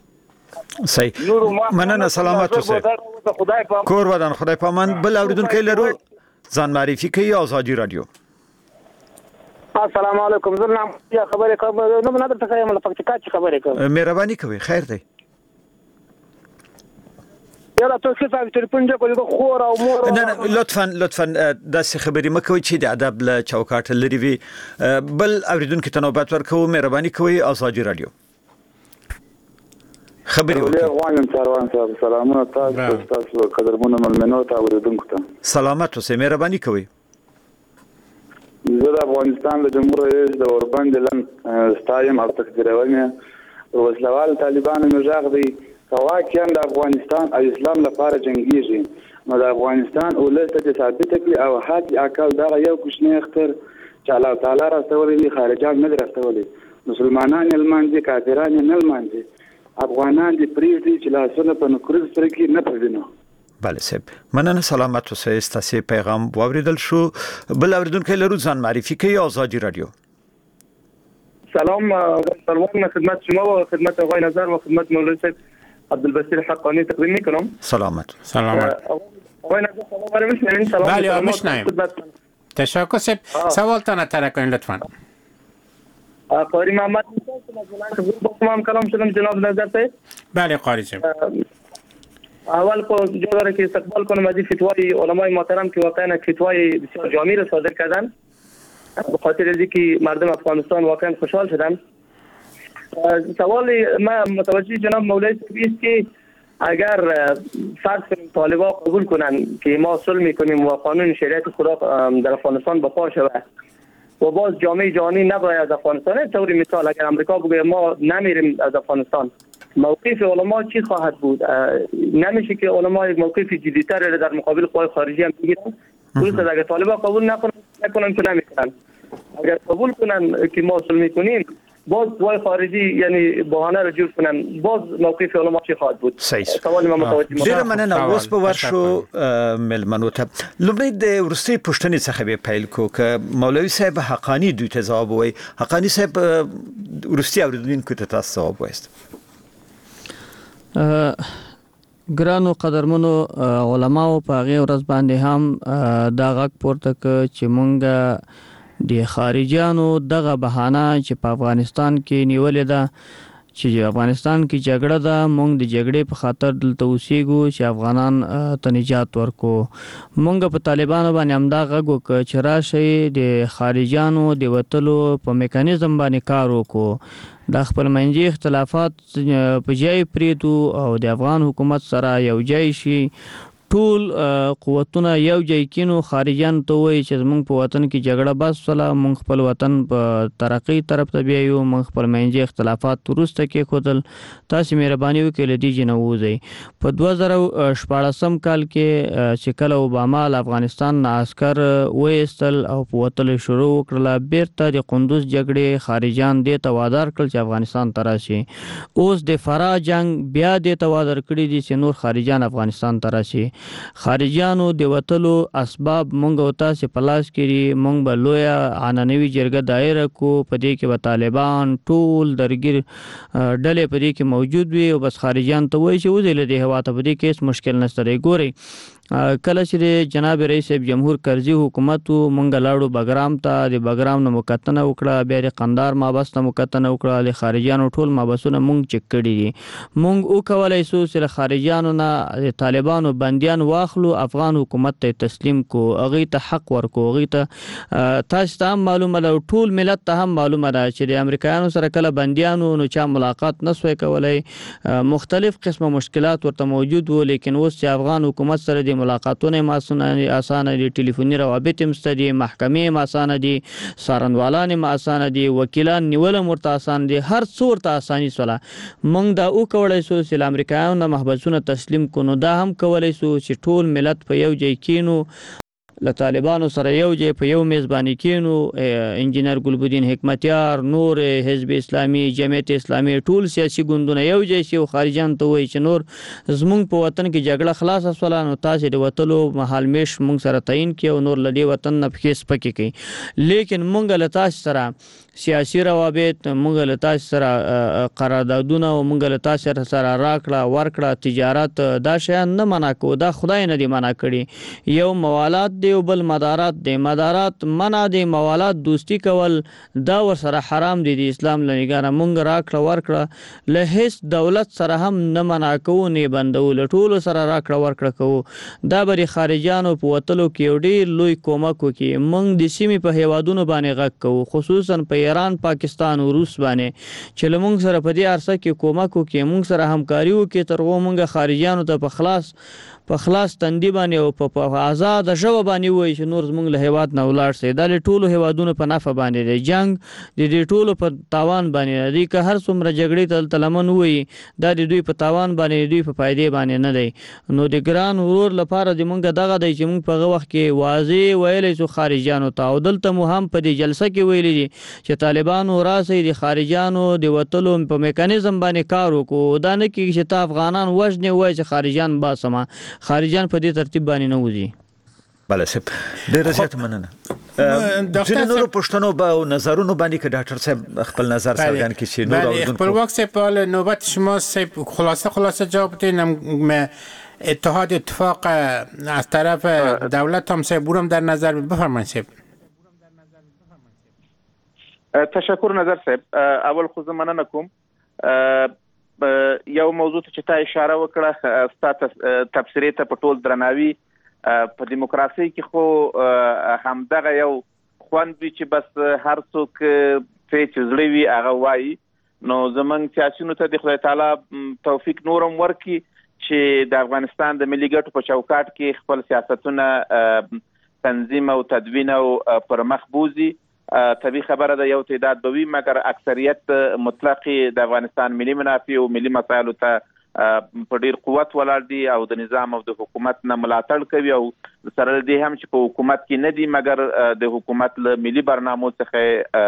تړي صحیح. مننه. سلامت اوسئ. کور ودان خدای پامان. بل اوریدونکو لرو ځان معرفي کوي آزادي رادیو. السلام علیکم. زه نام یا خبرې کوم نو نه درته کوم لپاره چې خبرې کوم. مهرباني کوي. خیر دی. یاره تاسو څه ټلیفون دی کولی خور او مور نه نه لطفا لطفا داسې خبرې مکوئ چې د ادب له چوکاټ لري وي. بل اوریدونکو ته نوبت ورکوم. مهرباني کوئ آزادي رادیو. خبرې وکړئ. غواړم سروان صاحب سلامونه تاسو تاسو قدرمنو ملمنو ته اوریدونکو ته سلامت اوسئ. مهرباني کوئ. زه د افغانستان د جمهور رئیس د اوربند لن ستایم او تقدیروم وسلوال طالبانو مجاغ دی واقعا د افغانستان او اسلام لپاره جنگیږي نو د افغانستان ولست ته ثابت کړي او حق عقل دا یو کوشنی اختر چې الله تعالی راستولي خارجان نه راستولي مسلمانان المانځي کافران نه المانځي افغانان دي پریږدي چې لاسونه په نکرز سره کې نه پوینو. بله صاحب. مننه. سلامت اوسئ. ستاسو پیغام واوریدل شو. بل اوریدونکو لرو ځان معرفي کوي آزادي رادیو. سلام سلام خدمت شما و خدمت آقای نظر و خدمت مولوی صاحب عبدالبصیر حقانی تقدیم میکنم. سلامت. سلامت. آقای نظر سلام علیکم. میشنوین؟ سلام. بله میشنویم. تشکر صاحب. سوال تان طرح کنید لطفا. قاری محمد با تمام کلام شدم جناب نظر صاحب. بله قاری صاحب. اول کو جو داره که استقبال کنم از این فتوای علمای محترم که واقعا فتوای بسیار جامع را صادر کردن به خاطر از اینکه مردم افغانستان واقعا خوشحال شدن. سوال ما متوجه جناب مولوی است که اگر فرض کنیم طالبان قبول کنن که ما صلح میکنیم و قانون شریعت خدا در افغانستان بپا شود و باز جامعه جهانی نباید از افغانستان، طوری مثال اگر امریکا بگه ما نمیریم از افغانستان، موقف علما چی خواهد بود؟ نمیشه که علما یک موقف جدی‌تر در مقابل قوای خارجی هم بگیرن؟ درست اگر طالبان قبول نکنن نکنن که نمیکنن، اگر قبول کنن که ما صلح میکنیم باز قوای خارجی یعنی بهانه رو جور کنن، باز موقف علما چی خواهد بود؟ سوال ما متوجه ډیره مننه. اوس به ورشو ملمنو ته لومړی د ورستي پښتنې څخه به پیل کو ک مولوي صاحب حقانی دوی ته ځواب وای. حقانی صاحب ورستي اوریدونکو ته تاسو ځواب وایست. ګرانو قدرمنو علماو په هغه ورځ باندې هم دا غږ پورته ک چې مونږ د خارجيانو دغه بهانه چې په افغانستان کې نیولې ده چې افغانستان کې جګړه ده، مونږ د جګړې په خاطر دلته اوسېږو چې افغانان ته نجات ورکو. مونږ په طالبانو باندې همدا غږ وکړ چې راشئ د خارجيانو د وتلو په میکانیزم باندې کار وکړو، د خپل منځي اختلافات په ځای پرېږدو او د افغان حکومت سره یو ځای شي، ټول قوتونه یو ځای کینو. خارجيان ته وایي چې زمونږ په وطن کې جګړه بس ولا، مونږ خپل وطن په ترقی طرف ته بیایو، مونږ خپل منځي اختلافات وروسته کېښودل، تاسې مهرباني وکړئ له دې ځای نه ووځئ. په دوه زره شپاړسم کال کې چې کله اوباما له افغانستان نه عسکر وایستل او په وتلو شروع وکړله، بیرته د قندوز جګړې خارجيان دې ته وادار کړل چې افغانستان ته راشي. اوس د فرا جنگ بیا دې ته وادار کړي دي چې نور خارجيان افغانستان ته راشي. خارجيانو د وتلو اسباب مونږ او تاسو په لاس کې، مونږ به لویه عنعنوي جرګه دایره کو، په دې کې به طالبان ټول درګیر ډلې په دې کې موجود وي او بس خارجيان ته وایي چې وځي له دې هوا ته، په دې کې هیڅ مشکل نشته دی. ګورئ کله چې د جناب رئیس جمهور کرزي حکومت مونږ لاړو بګرام ته، د بګرام نه مکتنه وکړه، بیا د قندار مابس ته مکتنه وکړه، له خارجيانو ټول مابسونه مونږ چک کړي دي. مونږ وکولای شو چې له خارجيانو نه د طالبانو بنديان واخلو، افغان حکومت ته تسلیم کو، هغه ته حق ورکو. هغه ته تاسو ته معلومه ده، ټول ملت ته هم معلومه ده چې د امریکایانو سره کله بنديانو نو چا ملاقات نسوي کولای، مختلف قسمه مشکلات ورته موجود وو. لیکن اوس چې افغان حکومت سره د ملاقاتونه ماسونه اسانه دي، ټلیفوني روابط هم ستدي، محکمې هم اسانه دي، سارنوالان هم اسانه دي، وکیلان نیول هم ورته اسانه دي، هر څه ورته اساني سوله. مونږ دا وکولای شو چې امریکایانو نه محبسونه تسلیم کړو، دا هم کولای شو چې ټول ملت په یو ځای کینو، له طالبانو سره یو ځای په یو میز باندې کینو. انجینر ګلبدین حکمتیار، نور حزب اسلامي، جمعیت اسلامي، ټول سیاسي ګوندونه یو ځای شي او خارجيان ته وایي چې نور زمونږ په وطن کې جګړه خلاصه شوله، نو تاسې د وتلو مهال میش مونږ سره تعین کړي او نور له دې وطن نه پښې سپکې کړي. لیکن مونږ له تاسو سره سیاسي روابط، مونږ له تاسو سره قراردادونه او مونږ له تاسو سره راکړه ورکړه، تجارت، دا شیان نه منع کوو، دا خدای نه دی منع کړي. یو موالات دی او بل مدارات دی. مدارات منع دی، موالات دوستی کول دا ور سره حرام دی د اسلام له نگاه. مونږ راکړه ورکړه له هیڅ دولت سره هم نه منع کوو نه بندو، له ټولو سره راکړه ورکړه کوو. دا بری خارجيانو په وتلو کې ډېر لوی کومک وکړي. مونږ د سیمې په هیوادونو باندې غږ کوو، خصوصا په ایران، پاکستان او روس باندې چې لمونږ سره په دې عرصه کې کومک وکړي، مونږ سره همکاري وکړي، تر هغو مونږ خارجيانو ته په خلاص په خلاص تندي باندې او په آزاد ژبه باندې وایي چې نور زمونږ له هیواد نه ولاړ شي. دا له ټولو هیوادونو په نفع باندې دی، جنگ د دې ټولو په تاوان باندې دی. که هر څومره جګړې ته دلته لمن ووایي، دا د دوی په تاوان باندې، دوی په فایدې باندې نه دی. نو د ګران ورور لپاره د مونږ دغه دی چې مونږ په هغه وخت کې واضح ویلی شو خارجيانو ته، او دلته مو هم په دې جلسه کې ویلي دي چې طالبانو راسئ د خارجيانو د وتلو په میکانیزم باندې کار وکړو. دا نه کېږي چې ته افغانان وژنې وایي چې خارجيان باسمه، خارجيان په دې ترتیب باندې نه وځي. بله صاحب ډېره زیاته مننه. ځینې نورو پوښتنو به نظرونو باندې که ډاکټر صاحب خپل نظر څرګند کړي چې نور اورېدونکو. خپلواک صاحب نوبت شما صاحب خلاصه خلاصه جواب بدین. اتحاد اتفاق از طرف دولت هم صاحب برم در نظر بفرمایید صاحب. تشکر نظر صاحب. اول خو زه مننه کوم. یو موضوع ته چې تا اشاره وکړه، ستا تبصرې ته په ټول درناوي، په دیموکراسي کې خو همدغه یو خوند وي چې بس هر څوک پرې چې زړه وي هغه وایي. نو زمونږ سیاسیونو ته د خدای تعالی توفیق نورم ورکړي چې د افغانستان د ملي ګټو په چوکاټ کې خپل سیاستونه تنظیم او تدوین او پر مخ بوزي. طبیعي خبره ده یو تعداد به وي، مګر اکثریت مطلق د افغانستان ملي منافع او ملي مسایلو ته په ډیر قوت ولاړ دي او د نظام او د حکومت نه ملاتړ کوي، او سره دې هم چې په حکومت کې نه دي مګر د حکومت له ملي برنامو څخه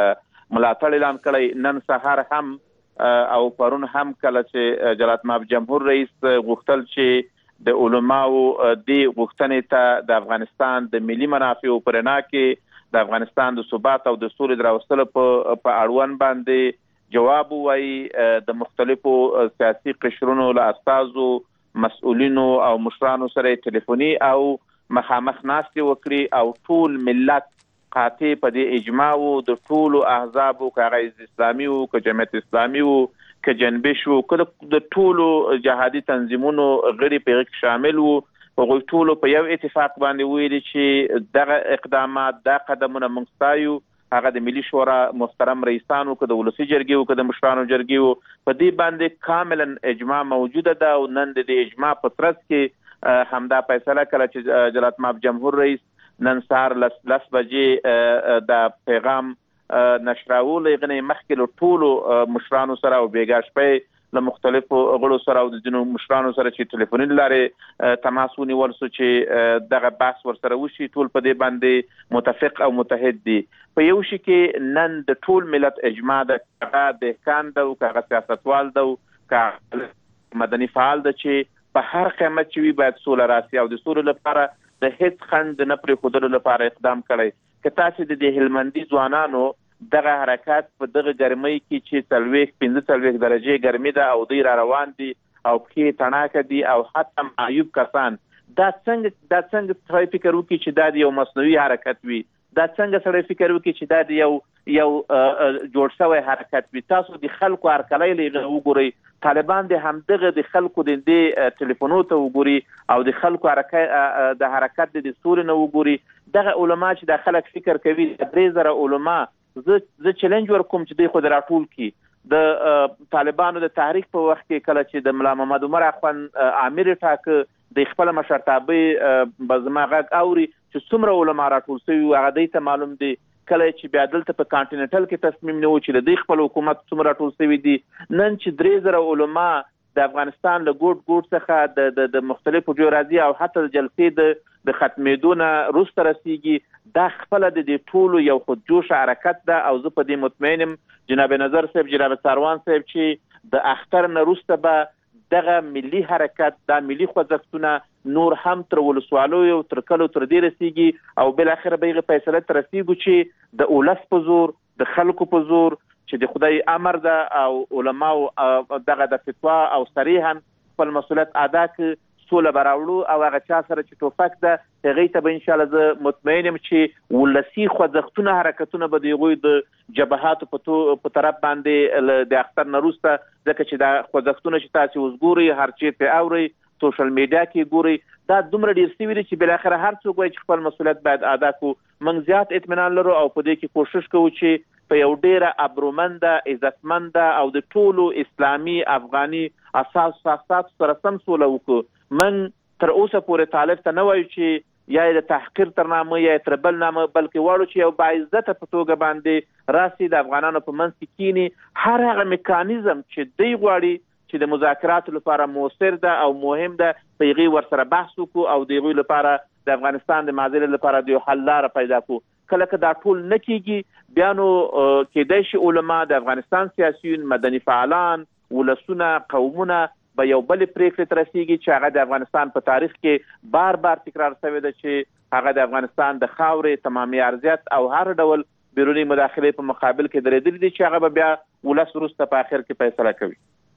ملاتړ اعلان کړی. نن سهار هم او پرون هم کله چې جلالت مآب جمهور رئیس غوښتل چې د علماو د غوښتنې ته د افغانستان د ملي منافعو پر رڼا کې د افغانستان د ثبات او د سولې د راوستلو په اړوند باندې جواب وایي. د مختلفو سیاسي قشرونو له استازو مسؤلینو او مشرانو سره ټلیفوني او مخامخ ناستې وکړي او ټول ملت قاطع په دې اجماع وو د ټولو احزابو که هغه اسلامي وو که جمعیت اسلامي وو که جنبش وو که د ټولو جهادي تنظیمونو غړي په هغې شامل وو. هغوی ټولو په یو اتفاق باندې ویلي چې دغه اقدامات دا قدمونه موږ ستایو. هغه د ملي شورا محترم رئیسانو که د ولسي جرګې وو که د مشرانو جرګې وو په دې باندې کاملا اجماع موجوده ده او نن د دې اجماع په ترڅ کې همدا فیصله کله چې جلالت مآب جمهور رئیس نن سهار لس لس بجې د پیغام نشراول غنې مخکې له ټولو مشرانو سره او بیګا شپې له مختلفو غړو سره او د ځینو مشرانو سره چې ټلیفوني لارې تماس ونیول سو چې دغه بحث ورسره وشي. ټول په دې باندې متفق او متحد دي. په یو شي کې نن د ټول ملت اجماع ده، هغه دهقان ده او هغه سیاستوال ده او مدني فعال ده چې په هر قیمت چې وي باید سوله راسي او د سولې لپاره د هیڅ خنډ نه پرېښودلو لپاره اقدام کړی. که تاسې د دې هلمندي ځوانانو دغه حرکات په دغه ګرمۍ کې چې څلوېښت پنځه څلوېښت درجې ګرمي ده او دوی را روان دي او پښې تڼاکه دي او حتی معیوب کسان، دا څنګه دا څنګه سړی فکر وکړي چې دا د یو مصنوعي حرکت وي؟ دا څنګه سړی فکر وکړي چې دا د یو یو جوړ شوی حرکت وي؟ تاسو د خلکو هرکلی له وګورئ. طالبان د همدغه د خلکو د دې ټلیفونو ته وګوري او د خلکو د حرکت د سولې نه وګوري. دغه علما چې د خلک فکر کوي درې زره علما زه زه چیلنج ورکوم چې دوی خو د راټول کړي. د طالبانو د تحریک په وخت کې کله چې د ملا محمد عمر اخوند امیر ټاکه د خپل مشرتابه به زما غږ اوري چې څومره علما راټول شوي وو هغه دوی ته معلوم دي. کله چې بیا دلته په کانټیننټل کې تصمیم نیو چې د دوی خپل حکومت څومره راټول شوي دي. نن چې درې زره علما د افغانستان له ګوټ ګوټ څخه د د مختلفو ځایو راځي او حتی د جلسې د د ختمېدو نه وروسته رسیږي، دا خپله د دې ټولو یو خودجوشه حرکت ده او زه په دې مطمئن یم جناب نظر صاحب، جناب ساروان صاحب چې د اختر نه وروسته به دغه ملي حرکت دا ملي خوځښتونه نور هم تر ولسوالیو تر کلو تر دې رسیږي او بالاخره به هغه فیصله ته رسیږو چې د اولس په زور د خلکو په زور چې د خدای امر ده او علماو دغه د فتوا او صریحا خپل مسؤلیت ادا کړي، سوله به راوړو او هغه چا سره چې ټوپک ده هغې ته به انشاءالله زه مطمئن یم چې ولسي خوځښتونه حرکتونه به د هغوی د جبهاتو په طرف باندې د اختر نه وروسته، ځکه چې دا خوځښتونه چې تاسې اوس ګورئ هر چېرته اورئ سوشل میډیا کې ګورئ، دا دومره ډېر سوي دي چې بالاخره هر څوک وایي چې خپل مسؤلیت باید ادا کړو. موږ زیات اطمینان لرو او په دې کې کوشش کوو چې په یو ډېره ابرومنده عزتمنده او د ټولو اسلامي افغاني اساس اساس سره سم سوله وکړو. من تر اوسه پورې طالب ته نه وایو چې یا د تحقیر تر نامه یا تر بل نامه، بلکې واړو چې یو باعزته په توګه باندې راسي د افغانانو په منځ کې کینی. هر هغه میکانیزم چې دوی غواړي چې د مذاکراتو لپاره موثر ده او مهم ده په هغې ورسره بحث وکړو او د هغوی لپاره د افغانستان د معادلې لپاره د یو حل لاره پیدا کړو. کله که دا ټول نه کیږي بیا نو کیدای شي علما د افغانستان سیاسیون، مدني فعالان، ولسونه، قومونه به یو بلې پرېکړې ته رسیږي چې هغه د افغانستان په تاریخ کې بار بار تکرار شوې ده چې هغه د افغانستان د خاورې تمامي ارضیت او هر ډول بیرونی مداخله په مقابل کې درېدلي دي چې هغه به بیا ولس وروسته په آخر کې فیصله کوي.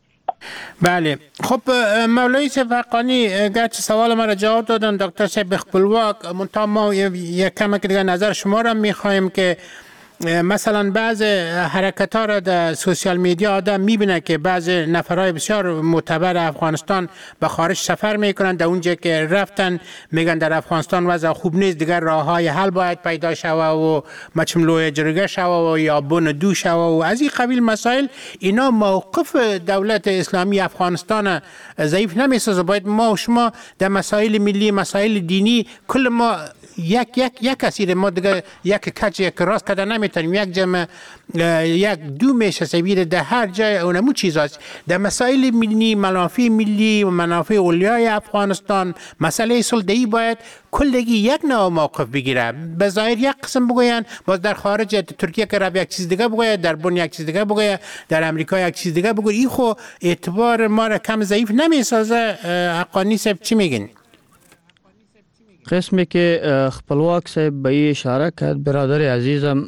بله، خب مولوی صاحب حقانی گرچه سوال ما را جواب دادن دکتر صاحب خپلواک، منتها ما یک کم دیگه نظر شما را میخواهیم که مثلا بعض حرکت ها را در سوشال میدیا آدم میبینه که بعض نفرهای بسیار معتبر افغانستان به خارج سفر میکنن، در اونجا که رفتن میگن در افغانستان وضع خوب نیست، دیگر راه های حل باید پیدا شوه و مچملوی جرگه شوه و یا بن دو شوه و از این قبیل مسائل. اینا موقف دولت اسلامی افغانستان ضعیف نمیسازه؟ باید ما و شما در مسائل ملی، مسائل دینی، کل ما یک یک یک کسی ما دیگه یک کج یک راست کده نمیتونیم، یک جمع یک دو میشه سبیل در هر جای اونمو چیزاست. در مسائل ملی، منافع ملی و منافع اولیای افغانستان، مسئله سلطه‌ای باید کلگی یک نوع موقف بگیره. به ظاهر یک قسم بگوین، باز در خارج ترکیه که رب یک چیز دیگه بگوید، در بن یک چیز دیگه بگوید، در امریکا یک چیز دیگه بگوید. این خو اعتبار ما را کم ضعیف نمیسازه؟ حقانی صاحب چی میگین؟ قسمی که خپلواک صاحب به اشاره کرد برادر عزیزم،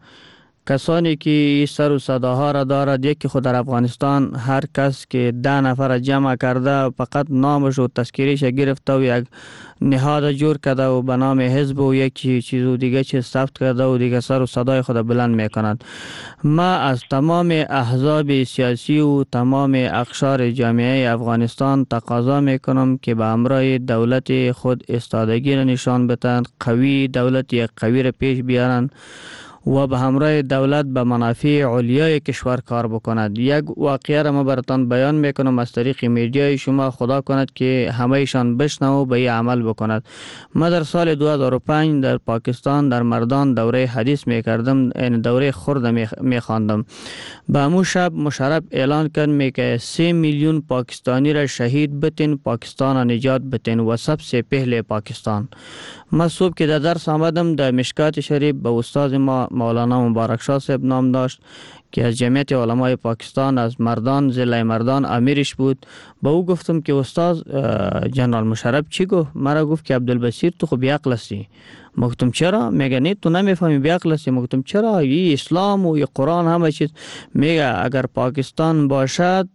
کسانی که سر و صداها را دارد، یکی خود در افغانستان هر کس که ده نفر جمع کرده فقط نامش و تذکیرش گرفته و یک نهاد جور کرده و به نام حزب و یک چیز و دیگه چیز ثبت کرده و دیگه سر و صدای خود بلند میکنند. ما از تمام احزاب سیاسی و تمام اقشار جامعه افغانستان تقاضا میکنم که به همراه دولت خود استادگی را نشان بدهند، قوی دولت یک قوی را پیش بیارند و به همراه دولت به منافع علیای کشور کار بکند. یک واقعه را ما براتان بیان میکنم از طریق میډیای شما، خدا کند که همهشان بشنو و به این عمل بکند. ما در سال دو هزار و پنج در پاکستان در مردان دوره حدیث میکردم، این دوره خرد میخواندم. به همون شب مشرف اعلان کرد میگه سه میلیون پاکستانی را شهید بتین، پاکستان را نجات بتین و سب سے پهله پاکستان. ما صبح که در درس آمدم در مشکات شریف به استاد ما مولانا مبارک شاه صاحب نام داشت که از جمعیت علمای پاکستان از مردان ضلع مردان امیرش بود. با او گفتم که استاد جنرال مشرف چی گفت؟ مرا گفت که عبدالبصیر تو خوب عقل هستی. ما گفتم چرا؟ میگه نه تو نمیفهمی بی عقل هستی. ما گفتم چرا؟ این اسلام و قرآن همه چیز. میگه اگر پاکستان باشد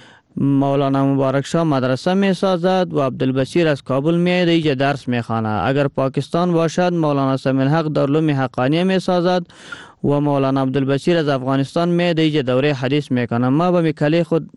مولانا مبارک شاه مدرسه می سازد و عبدالبصیر از کابل می آید اینجا درس می خوانه. اگر پاکستان باشد مولانا سمیع الحق دارالعلوم حقانیه می سازد و مولانا عبدالبصیر از افغانستان می آید اینجا دوره حدیث می کنه. ما به میکله خود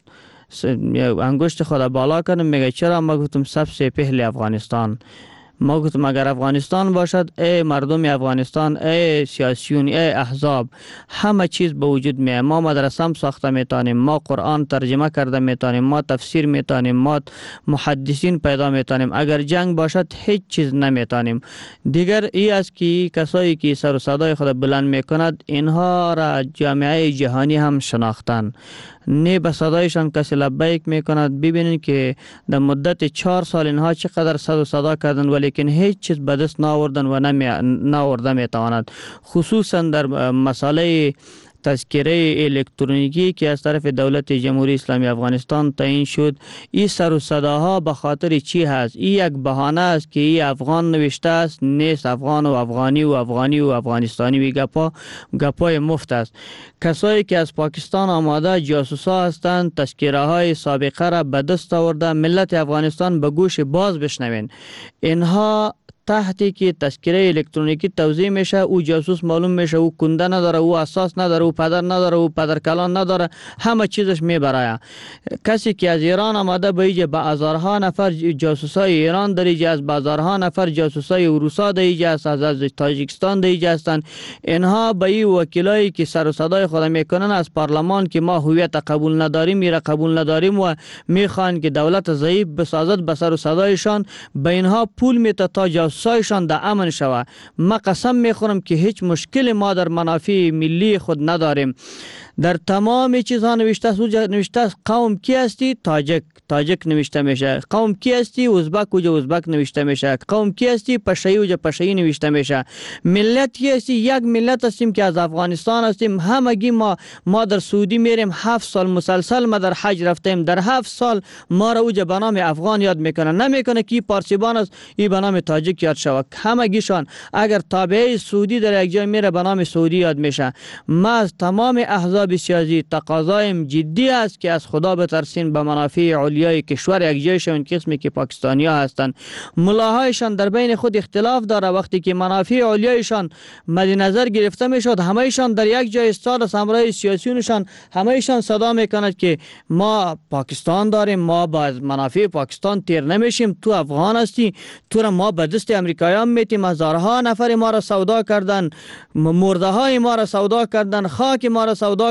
انگشت خود بالا کردم. میگه چرا؟ ما گفتم سب سے پهل افغانستان. ما گفتم اگر افغانستان باشد، ای مردم افغانستان، ای سیاسیون، ای احزاب، همه چیز به وجود میاد. ما مدرسه هم ساخته میتونیم، ما قرآن ترجمه کرده میتونیم، ما تفسیر میتونیم، ما محدثین پیدا میتونیم. اگر جنگ باشد هیچ چیز نمیتونیم. دیگر ای است که کسایی که سر و صدای خود بلند میکند اینها را جامعه جهانی هم شناختن. نه به صدایشان کسی لبیک میکند. ببینید که در مدت چهار سال اینها چقدر صدا صدا کردن ولیکن هیچ چیز به دست ناوردن و ناورده میتواند. خصوصا در مسئله تذکره الکترونیکی که از طرف دولت جمهوری اسلامی افغانستان تعیین شد، این سر و صداها به خاطر چی هست؟ این یک بهانه است که این افغان نوشته است، نیست افغان و افغانی و افغانی و افغانستانی و گپا گپای مفت است. کسایی که از پاکستان آماده جاسوسا هستند، تذکره های سابقه را به دست آورده ملت افغانستان به گوش باز بشنوین. اینها تحتی که تذکره الکترونیکی توزیع میشه، او جاسوس معلوم میشه، او کنده نداره، او اساس نداره، او پدر نداره، او پدر کلان نداره، همه چیزش میبره. کسی که از ایران آمده به اینجا به هزارها نفر جاسوسای ایران در اینجا، از هزارها نفر جاسوسای اروسا در اینجا است، از تاجیکستان در اینجا هستند. اینها به این وکیلایی که سر و صدای خود میکنن از پارلمان که ما هویت قبول نداریم، میره قبول نداریم و میخوان که دولت ضعیف بسازد، به سر و صدایشان به اینها پول میته تا جاسوسایشان در امن شوه. ما قسم میخورم که هیچ مشکل ما در منافع ملی خود نداریم. در تمام چیزها نوشته است. نوشته است قوم کی هستی؟ تاجک، تاجک نوشته میشه. قوم کی هستی؟ ازبک، اوجا ازبک نوشته میشه. قوم کی هستی؟ پشایی، اوجا پشایی نوشته میشه. ملت کی هستی؟ یک ملت هستیم که از افغانستان هستیم. همگی ما ما در سعودی میریم، هفت سال مسلسل ما در حج رفتیم. در هفت سال ما را اوجا به نام افغان یاد میکنه، نمیکنه که پارسیبان است این به نام تاجک یاد شود. همگیشان اگر تابعه سعودی در یک جای میره به نام سعودی یاد میشه. ما از تمام احزاب سیاسی تقاضایم جدی است که از خدا بترسین، به منافع علیای کشور یک جای شون، قسمی که پاکستانیا هستند. ملاهایشان در بین خود اختلاف داره. وقتی که منافع علیایشان مد نظر گرفته میشد، همهشان در یک جای استاد از همراه سیاسیونشان همهشان صدا میکند که ما پاکستان داریم، ما با منافع پاکستان تیر نمیشیم، تو افغان هستی، تو را ما به دست امریکایان میتیم. هزارها نفر ما را سودا کردن، مرده های ما را سودا کردن، خاک ما را سودا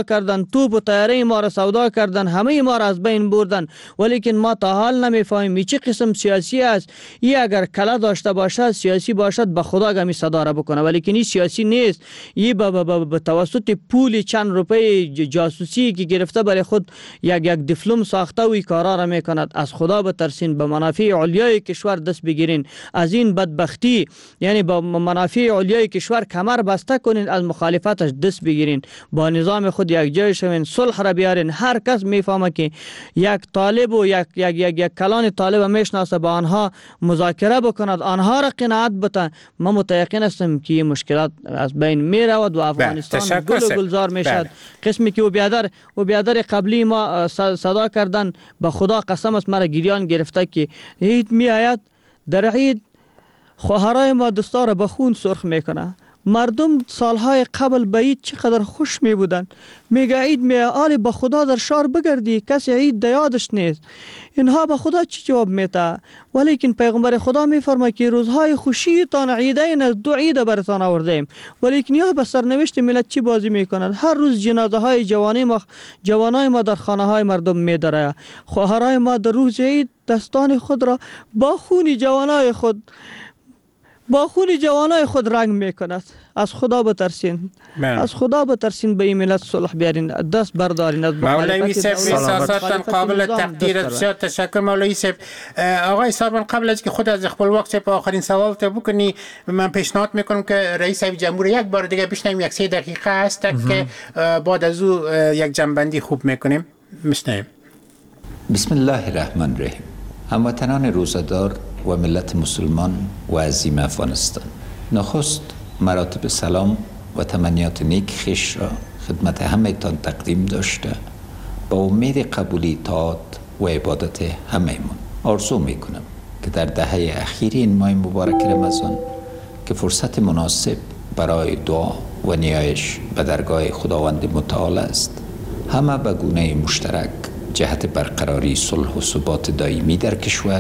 کردن، توپ و طیاره ما را سودا کردن، همه ما را از بین بردن. ولیکن ما تا حال نمیفهمیم چه قسم سیاسی است. این اگر کلا داشته باشد، سیاسی باشد، به خدا گمی صدا را بکنه. ولیکن این سیاسی نیست. این به توسط پول چند روپه جاسوسی که گرفته برای خود یک یک دیپلم ساخته و این کارا را میکند. از خدا بترسین، به منافع علیای کشور دست بگیرین. از این بدبختی یعنی با منافع علیای کشور کمر بسته کنین، از مخالفتش دست بگیرین، با نظام خود یک جای شوین، صلح را بیارین. هر کس میفهمه که یک طالب و یک یک یک, یک کلان طالب میشناسه، با آنها مذاکره بکند، آنها را قناعت بده. ما متيقن هستم که مشکلات از بین میرود و افغانستان گل و گلزار میشد. قسمی که او بیادر و بیادر قبلی ما صدا کردن، به خدا قسم است مرا گریان گرفته که عید می آید، در عید خواهرای ما دستار به خون سرخ میکنه. مردم سالهای قبل به عید چقدر خوش می بودن. میگه عید می آلی به خدا در شهر بگردی، کسی عید یادش نیست. اینها به خدا چی جواب میده؟ ولیکن پیغمبر خدا میفرماید که روزهای خوشی تان عیدین از دو عید برتان آوردیم. ولیکن یا به سرنوشت ملت چی بازی میکنند؟ هر روز جنازه های جوانی ما جوانای ما در خانه های مردم میدره. خواهرای ما در روز عید دستان خود را با خون جوانای خود با خون جوانای خود رنگ میکند. از خدا بترسین، از خدا بترسین، به این ملت صلح بیارین، دست بردارین از مولوی صاحب. احساساتتان قابل تقدیر. بسیار تشکر مولوی صاحب. آقای صاحب قبل از که خود از خپل وقت صاحب آخرین سوال تو بکنی، من پیشنهاد میکنم که رئیس جمهور یک بار دیگه بشنویم. یک سه دقیقه است که بعد از او یک جنبندی خوب میکنیم. میشنویم. بسم الله الرحمن الرحیم. هموطنان روزدار و ملت مسلمان و عظیم افغانستان، نخست مراتب سلام و تمنیات نیک خویش را خدمت همه تان تقدیم داشته با امید قبولی طاعت و عبادت همه من آرزو می کنم که در دهه اخیر این ماه مبارک رمضان که فرصت مناسب برای دعا و نیایش به درگاه خداوند متعال است، همه به گونه مشترک جهت برقراری صلح و ثبات دائمی در کشور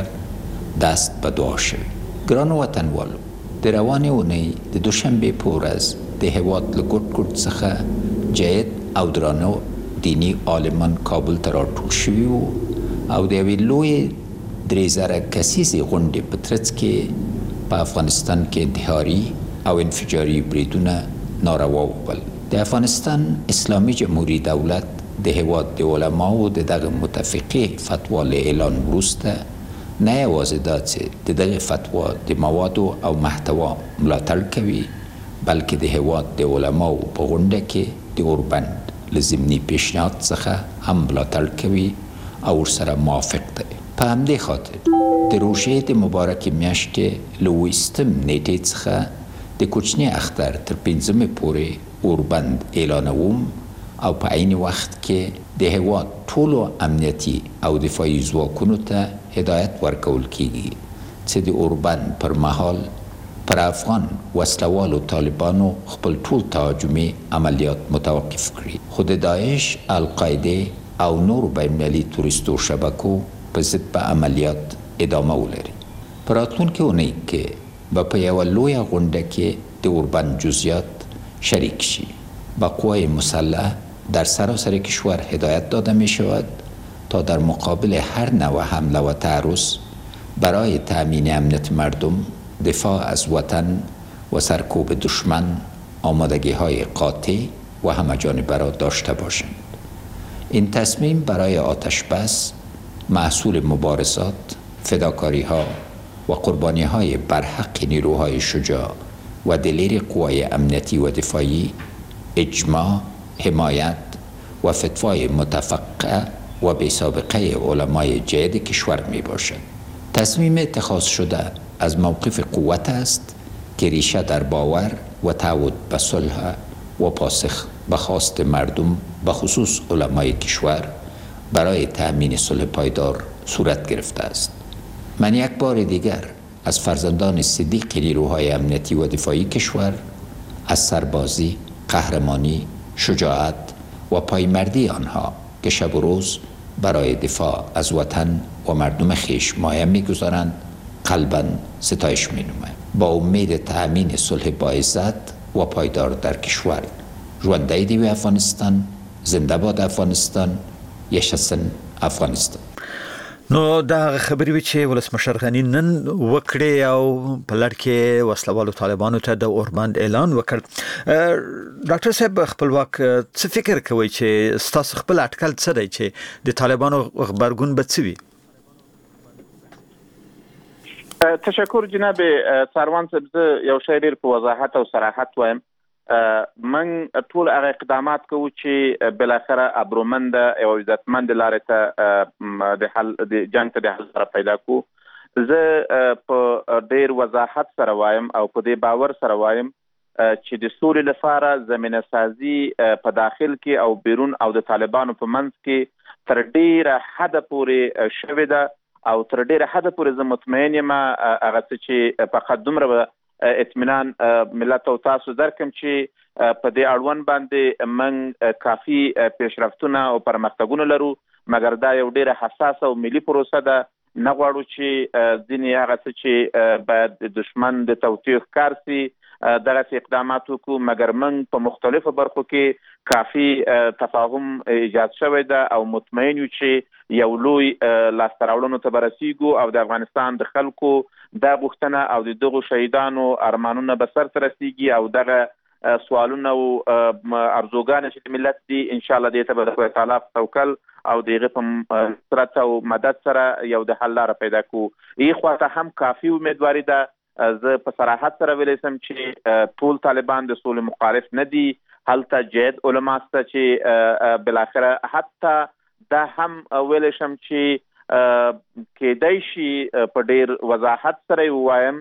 دست به دعا شوی. گران وطنوالو، در روان اونی د دوشنبه پور از د هیواد لگرد کرد سخه جید او درانو دینی عالمان کابل ترار ټول شوی و او د یوې لوی درې زره کسیزې غونډې په ترڅ کې په افغانستان کې انتحاري او انفجاري بریدونه ناروا وبل. د افغانستان اسلامي جمهوری دولت د هیواد د علماو د دغه متفقې فتوا له اعلان وروسته نه یوازې دا چې د دغه فتوا د موادو او محتوا ملاتړ کوي، بلکې د هیواد د علماو په غونډه کې د اوربند له ضمني پیشنهاد څخه هم ملاتړ کوي او ورسره موافق دی. په همدې خاطر د روژې د مبارکې میاشتې له اوویستم نیټې څخه د کوچني اختر تر پنځمې پورې اوربند اعلانوم او په عین وخت کې د هیواد ټولو امنیتي او دفاعي ځواکونو ته هدایت ورکول کیږي چې د اوربند پر مهال پر افغان وسلوالو طالبانو خپل ټول تهاجمي عملیات متوقف کړي، خو د داعش، القاعده او نور بین‌المللي توریستو شبکو په ضد به عملیات ادامه ولري. په راتلونکې اونۍ کې به په یوه لویه غونډه کې د اوربند جزئیات شریک شي. با قوای مسلح در سراسر کشور هدایت داده می شود تا در مقابل هر نوع حمله و تعرض برای تأمین امنیت مردم، دفاع از وطن و سرکوب دشمن آمادگی های قاطع و همه‌جانبه را داشته باشند. این تصمیم برای آتش بس محصول مبارزات، فداکاری ها و قربانی های برحق نیروهای شجاع و دلیر قوای امنیتی و دفاعی، اجماع، حمایت و فتوای متفقه و بی سابقه علمای جید کشور می باشد. تصمیم اتخاذ شده از موقف قوت است که ریشه در باور و تعهد به صلح و پاسخ به خواست مردم به خصوص علمای کشور برای تأمین صلح پایدار صورت گرفته است. من یک بار دیگر از فرزندان صدیق نیروهای امنیتی و دفاعی کشور از سربازی، قهرمانی، شجاعت و پایمردی آنها که شب و روز برای دفاع از وطن و مردم خویش مایه می‌گذارند قلباً ستایش می‌نمایم. با امید تأمین صلح با عزت و پایدار در کشور، ژوندی دی افغانستان، زنده باد افغانستان، یشسن افغانستان. نو دا خبرې وی چې ولسمشر غنی نن وکړې او په لړ کې وسلوالو طالبانو ته د اوربند اعلان وکړ. ډاکټر صاحب خپلواک څه فکر کوي چې تاسو خپل اټکل څه دی چې د طالبانو خبرګون به څه وي؟ تشکر جناب سروان صاحب، یو شی ډیر په وضاحت او صراحت وایم. من ټول هغه اقدامات کوو چې بل اخره ابرومند او عزتمند لارې ته د حل د جنگ ته د حل سره پیدا کو. زه په ډیر وضاحت سره وایم او په دې باور سره وایم چې د سولې لپاره زمينه سازي په داخل کې او بیرون او د طالبانو په منځ کې تر ډیره حد پورې شوې ده او تر ډیره حد پورې زه مطمئن یم هغه چې فقط دومره اطمینان ملت او تاسو درکم چې په دې اړوند باندې من کافي پیشرفتونه او پرمختګونه لرو، مګر دا یو ډیره حساسه او ملي پروسه ده. نه غواړو چې ځینې هغه څه چې باید د دشمن د توطیه ښکار سي دغه اقدامات وکړو، مګر من په مختلفو برخو کې کافي تفاهم ایجاد شوی ده او مطمئن یو چې یو لوی لاسته راوړنو ته برسیږو او د افغانستان د خلکو دا غوښتنه او د دغو شهیدانو ارمانونه به سرته رسیږي او دغه سوالونه او ارزوګانې چې د ملت دي ان شاء الله دې ته به د خدای تعالی په توکل او دغه په نصرت او مدد سره یو د حل لاره پیدا کوو. یې خواته هم کافي امیدواري ده. زه په صراحت سره ویلی سم چې ټول طالبان د سولې مخالف نه دي. هلته جید علما سته چې بالاخره حتی دا هم ویلی شم چې کېدای شي په ډیر وضاحت سره ووایم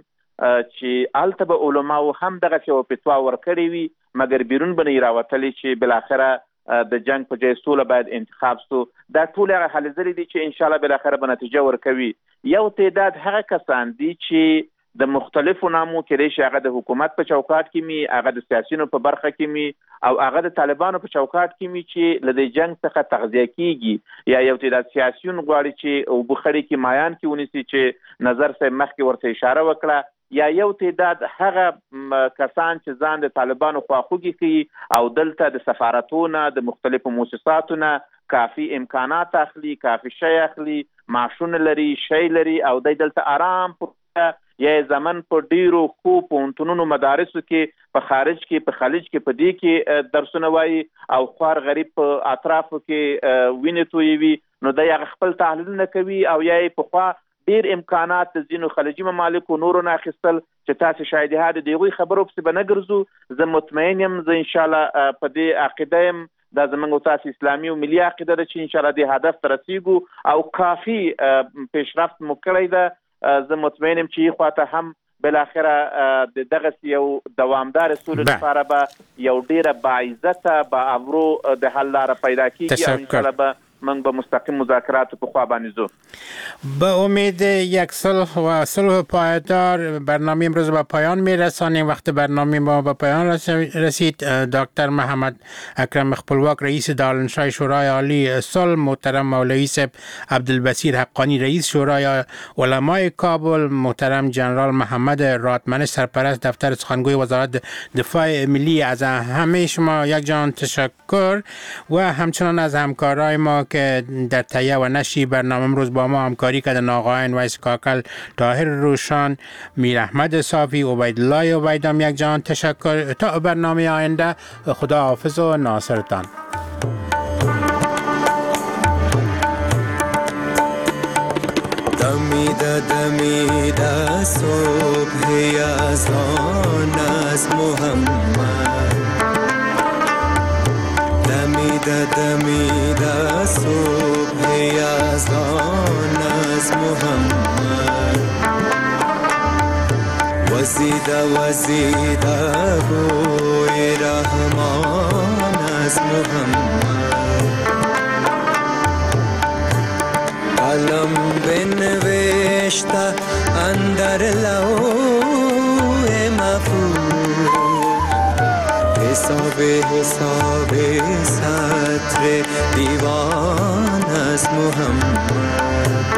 چې هلته به علماو هم دغه یو فتوا ورکړې وي، مګر بیرون به نه راوتلي چې بالاخره د جنگ په ځای سوله باید انتخاب سو. دا ټول هغه هلې ځلې دي چې انشاءالله بالاخره به نتیجه ورکوي. یو تعداد هغه کسان دي چې د مختلفو نامو کېدای شي هغه د حکومت په چوکاټ کې مي، هغه د سیاسيونو په برخه کې مي او هغه د طالبانو په چوکاټ کې مي چې له دې جنگ څخه تغذیه کیږي، یا یو تعداد سیاسيون غواړي چې او بخړي کې مایان کې ونیسي چې نظر سه مخکې ورته اشاره وکړه، یا یو تعداد هغه کسان چې ځان د طالبانو خواخوږي کوي او دلته د سفارتونو د مختلفو مؤسساتونو کافي امکانات اخلي، کافي شی اخلي، معاشونه لري، شی لري او د دلته آرام په یا زمن په ډیرو خو پونتونو مدارسو کې په خارج کې په خلیج کې په دې کې درسونه وایي او خوار غریب په اطرافو کې وینې تویوي، نو دا یې خپل تحلیل نه کوي او یا په خوا ډیر امکانات د ځینو خلیجي ممالکو نورو نه اخیستل چې تاسو شاید هدا دیغوی خبرو په بنه ګرځو. زه مطمئن یم زه ان شاء الله په دې عقیده يم دا زمونږ تاسو اسلامي او ملي عقیده ده چې ان شاء الله دې هدف ته رسیږو او کافي پیشرفت مو کړی ده. زه مطمئن یم چې خواته هم بل اخره د دغه یو دوامدار سولې لپاره به یو ډیره باعزته با ابرو د حل لاره پیدا کیږي او ان شاء الله به من به مستقیم مذاکرات په خوا باندې زو. به امید یک صلح و صلح پایدار برنامه امروز به پایان میرسانیم. وقت برنامه ما به پایان رسید. دکتر محمد اکرم خپلواک رئیس دارالانشای شورای عالی صلح، محترم مولوی صاحب عبدالبصیر حقانی رئیس شورای علمای کابل، محترم جنرال محمد راتمن سرپرست دفتر سخنگوی وزارت دفاع ملی، از همه شما یک جان تشکر و همچنان از همکارای ما که در تهیه و نشر برنامه امروز با ما همکاری کردن آقایان ویس کاکل، طاهر روشان، میر احمد صافی، عبیدالله عبیدام. یک جان تشکر. تا برنامه آینده خدا حافظ و ناصرتان. دمیده دمیده صبح یزدان از محمد، دمیده دمیده صبح یزدان از محمد، وزیده وزیده روی رحمان از محمد، قلم بنوشته اندر لوح محفوظ، حساب حساب سطر دیوان از محمد،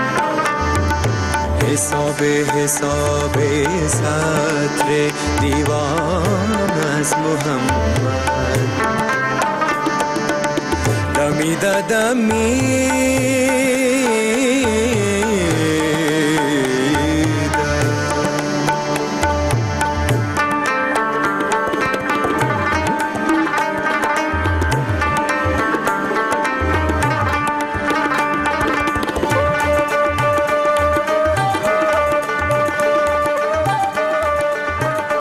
حساب حساب سطر دیوان از محمد. میدادم می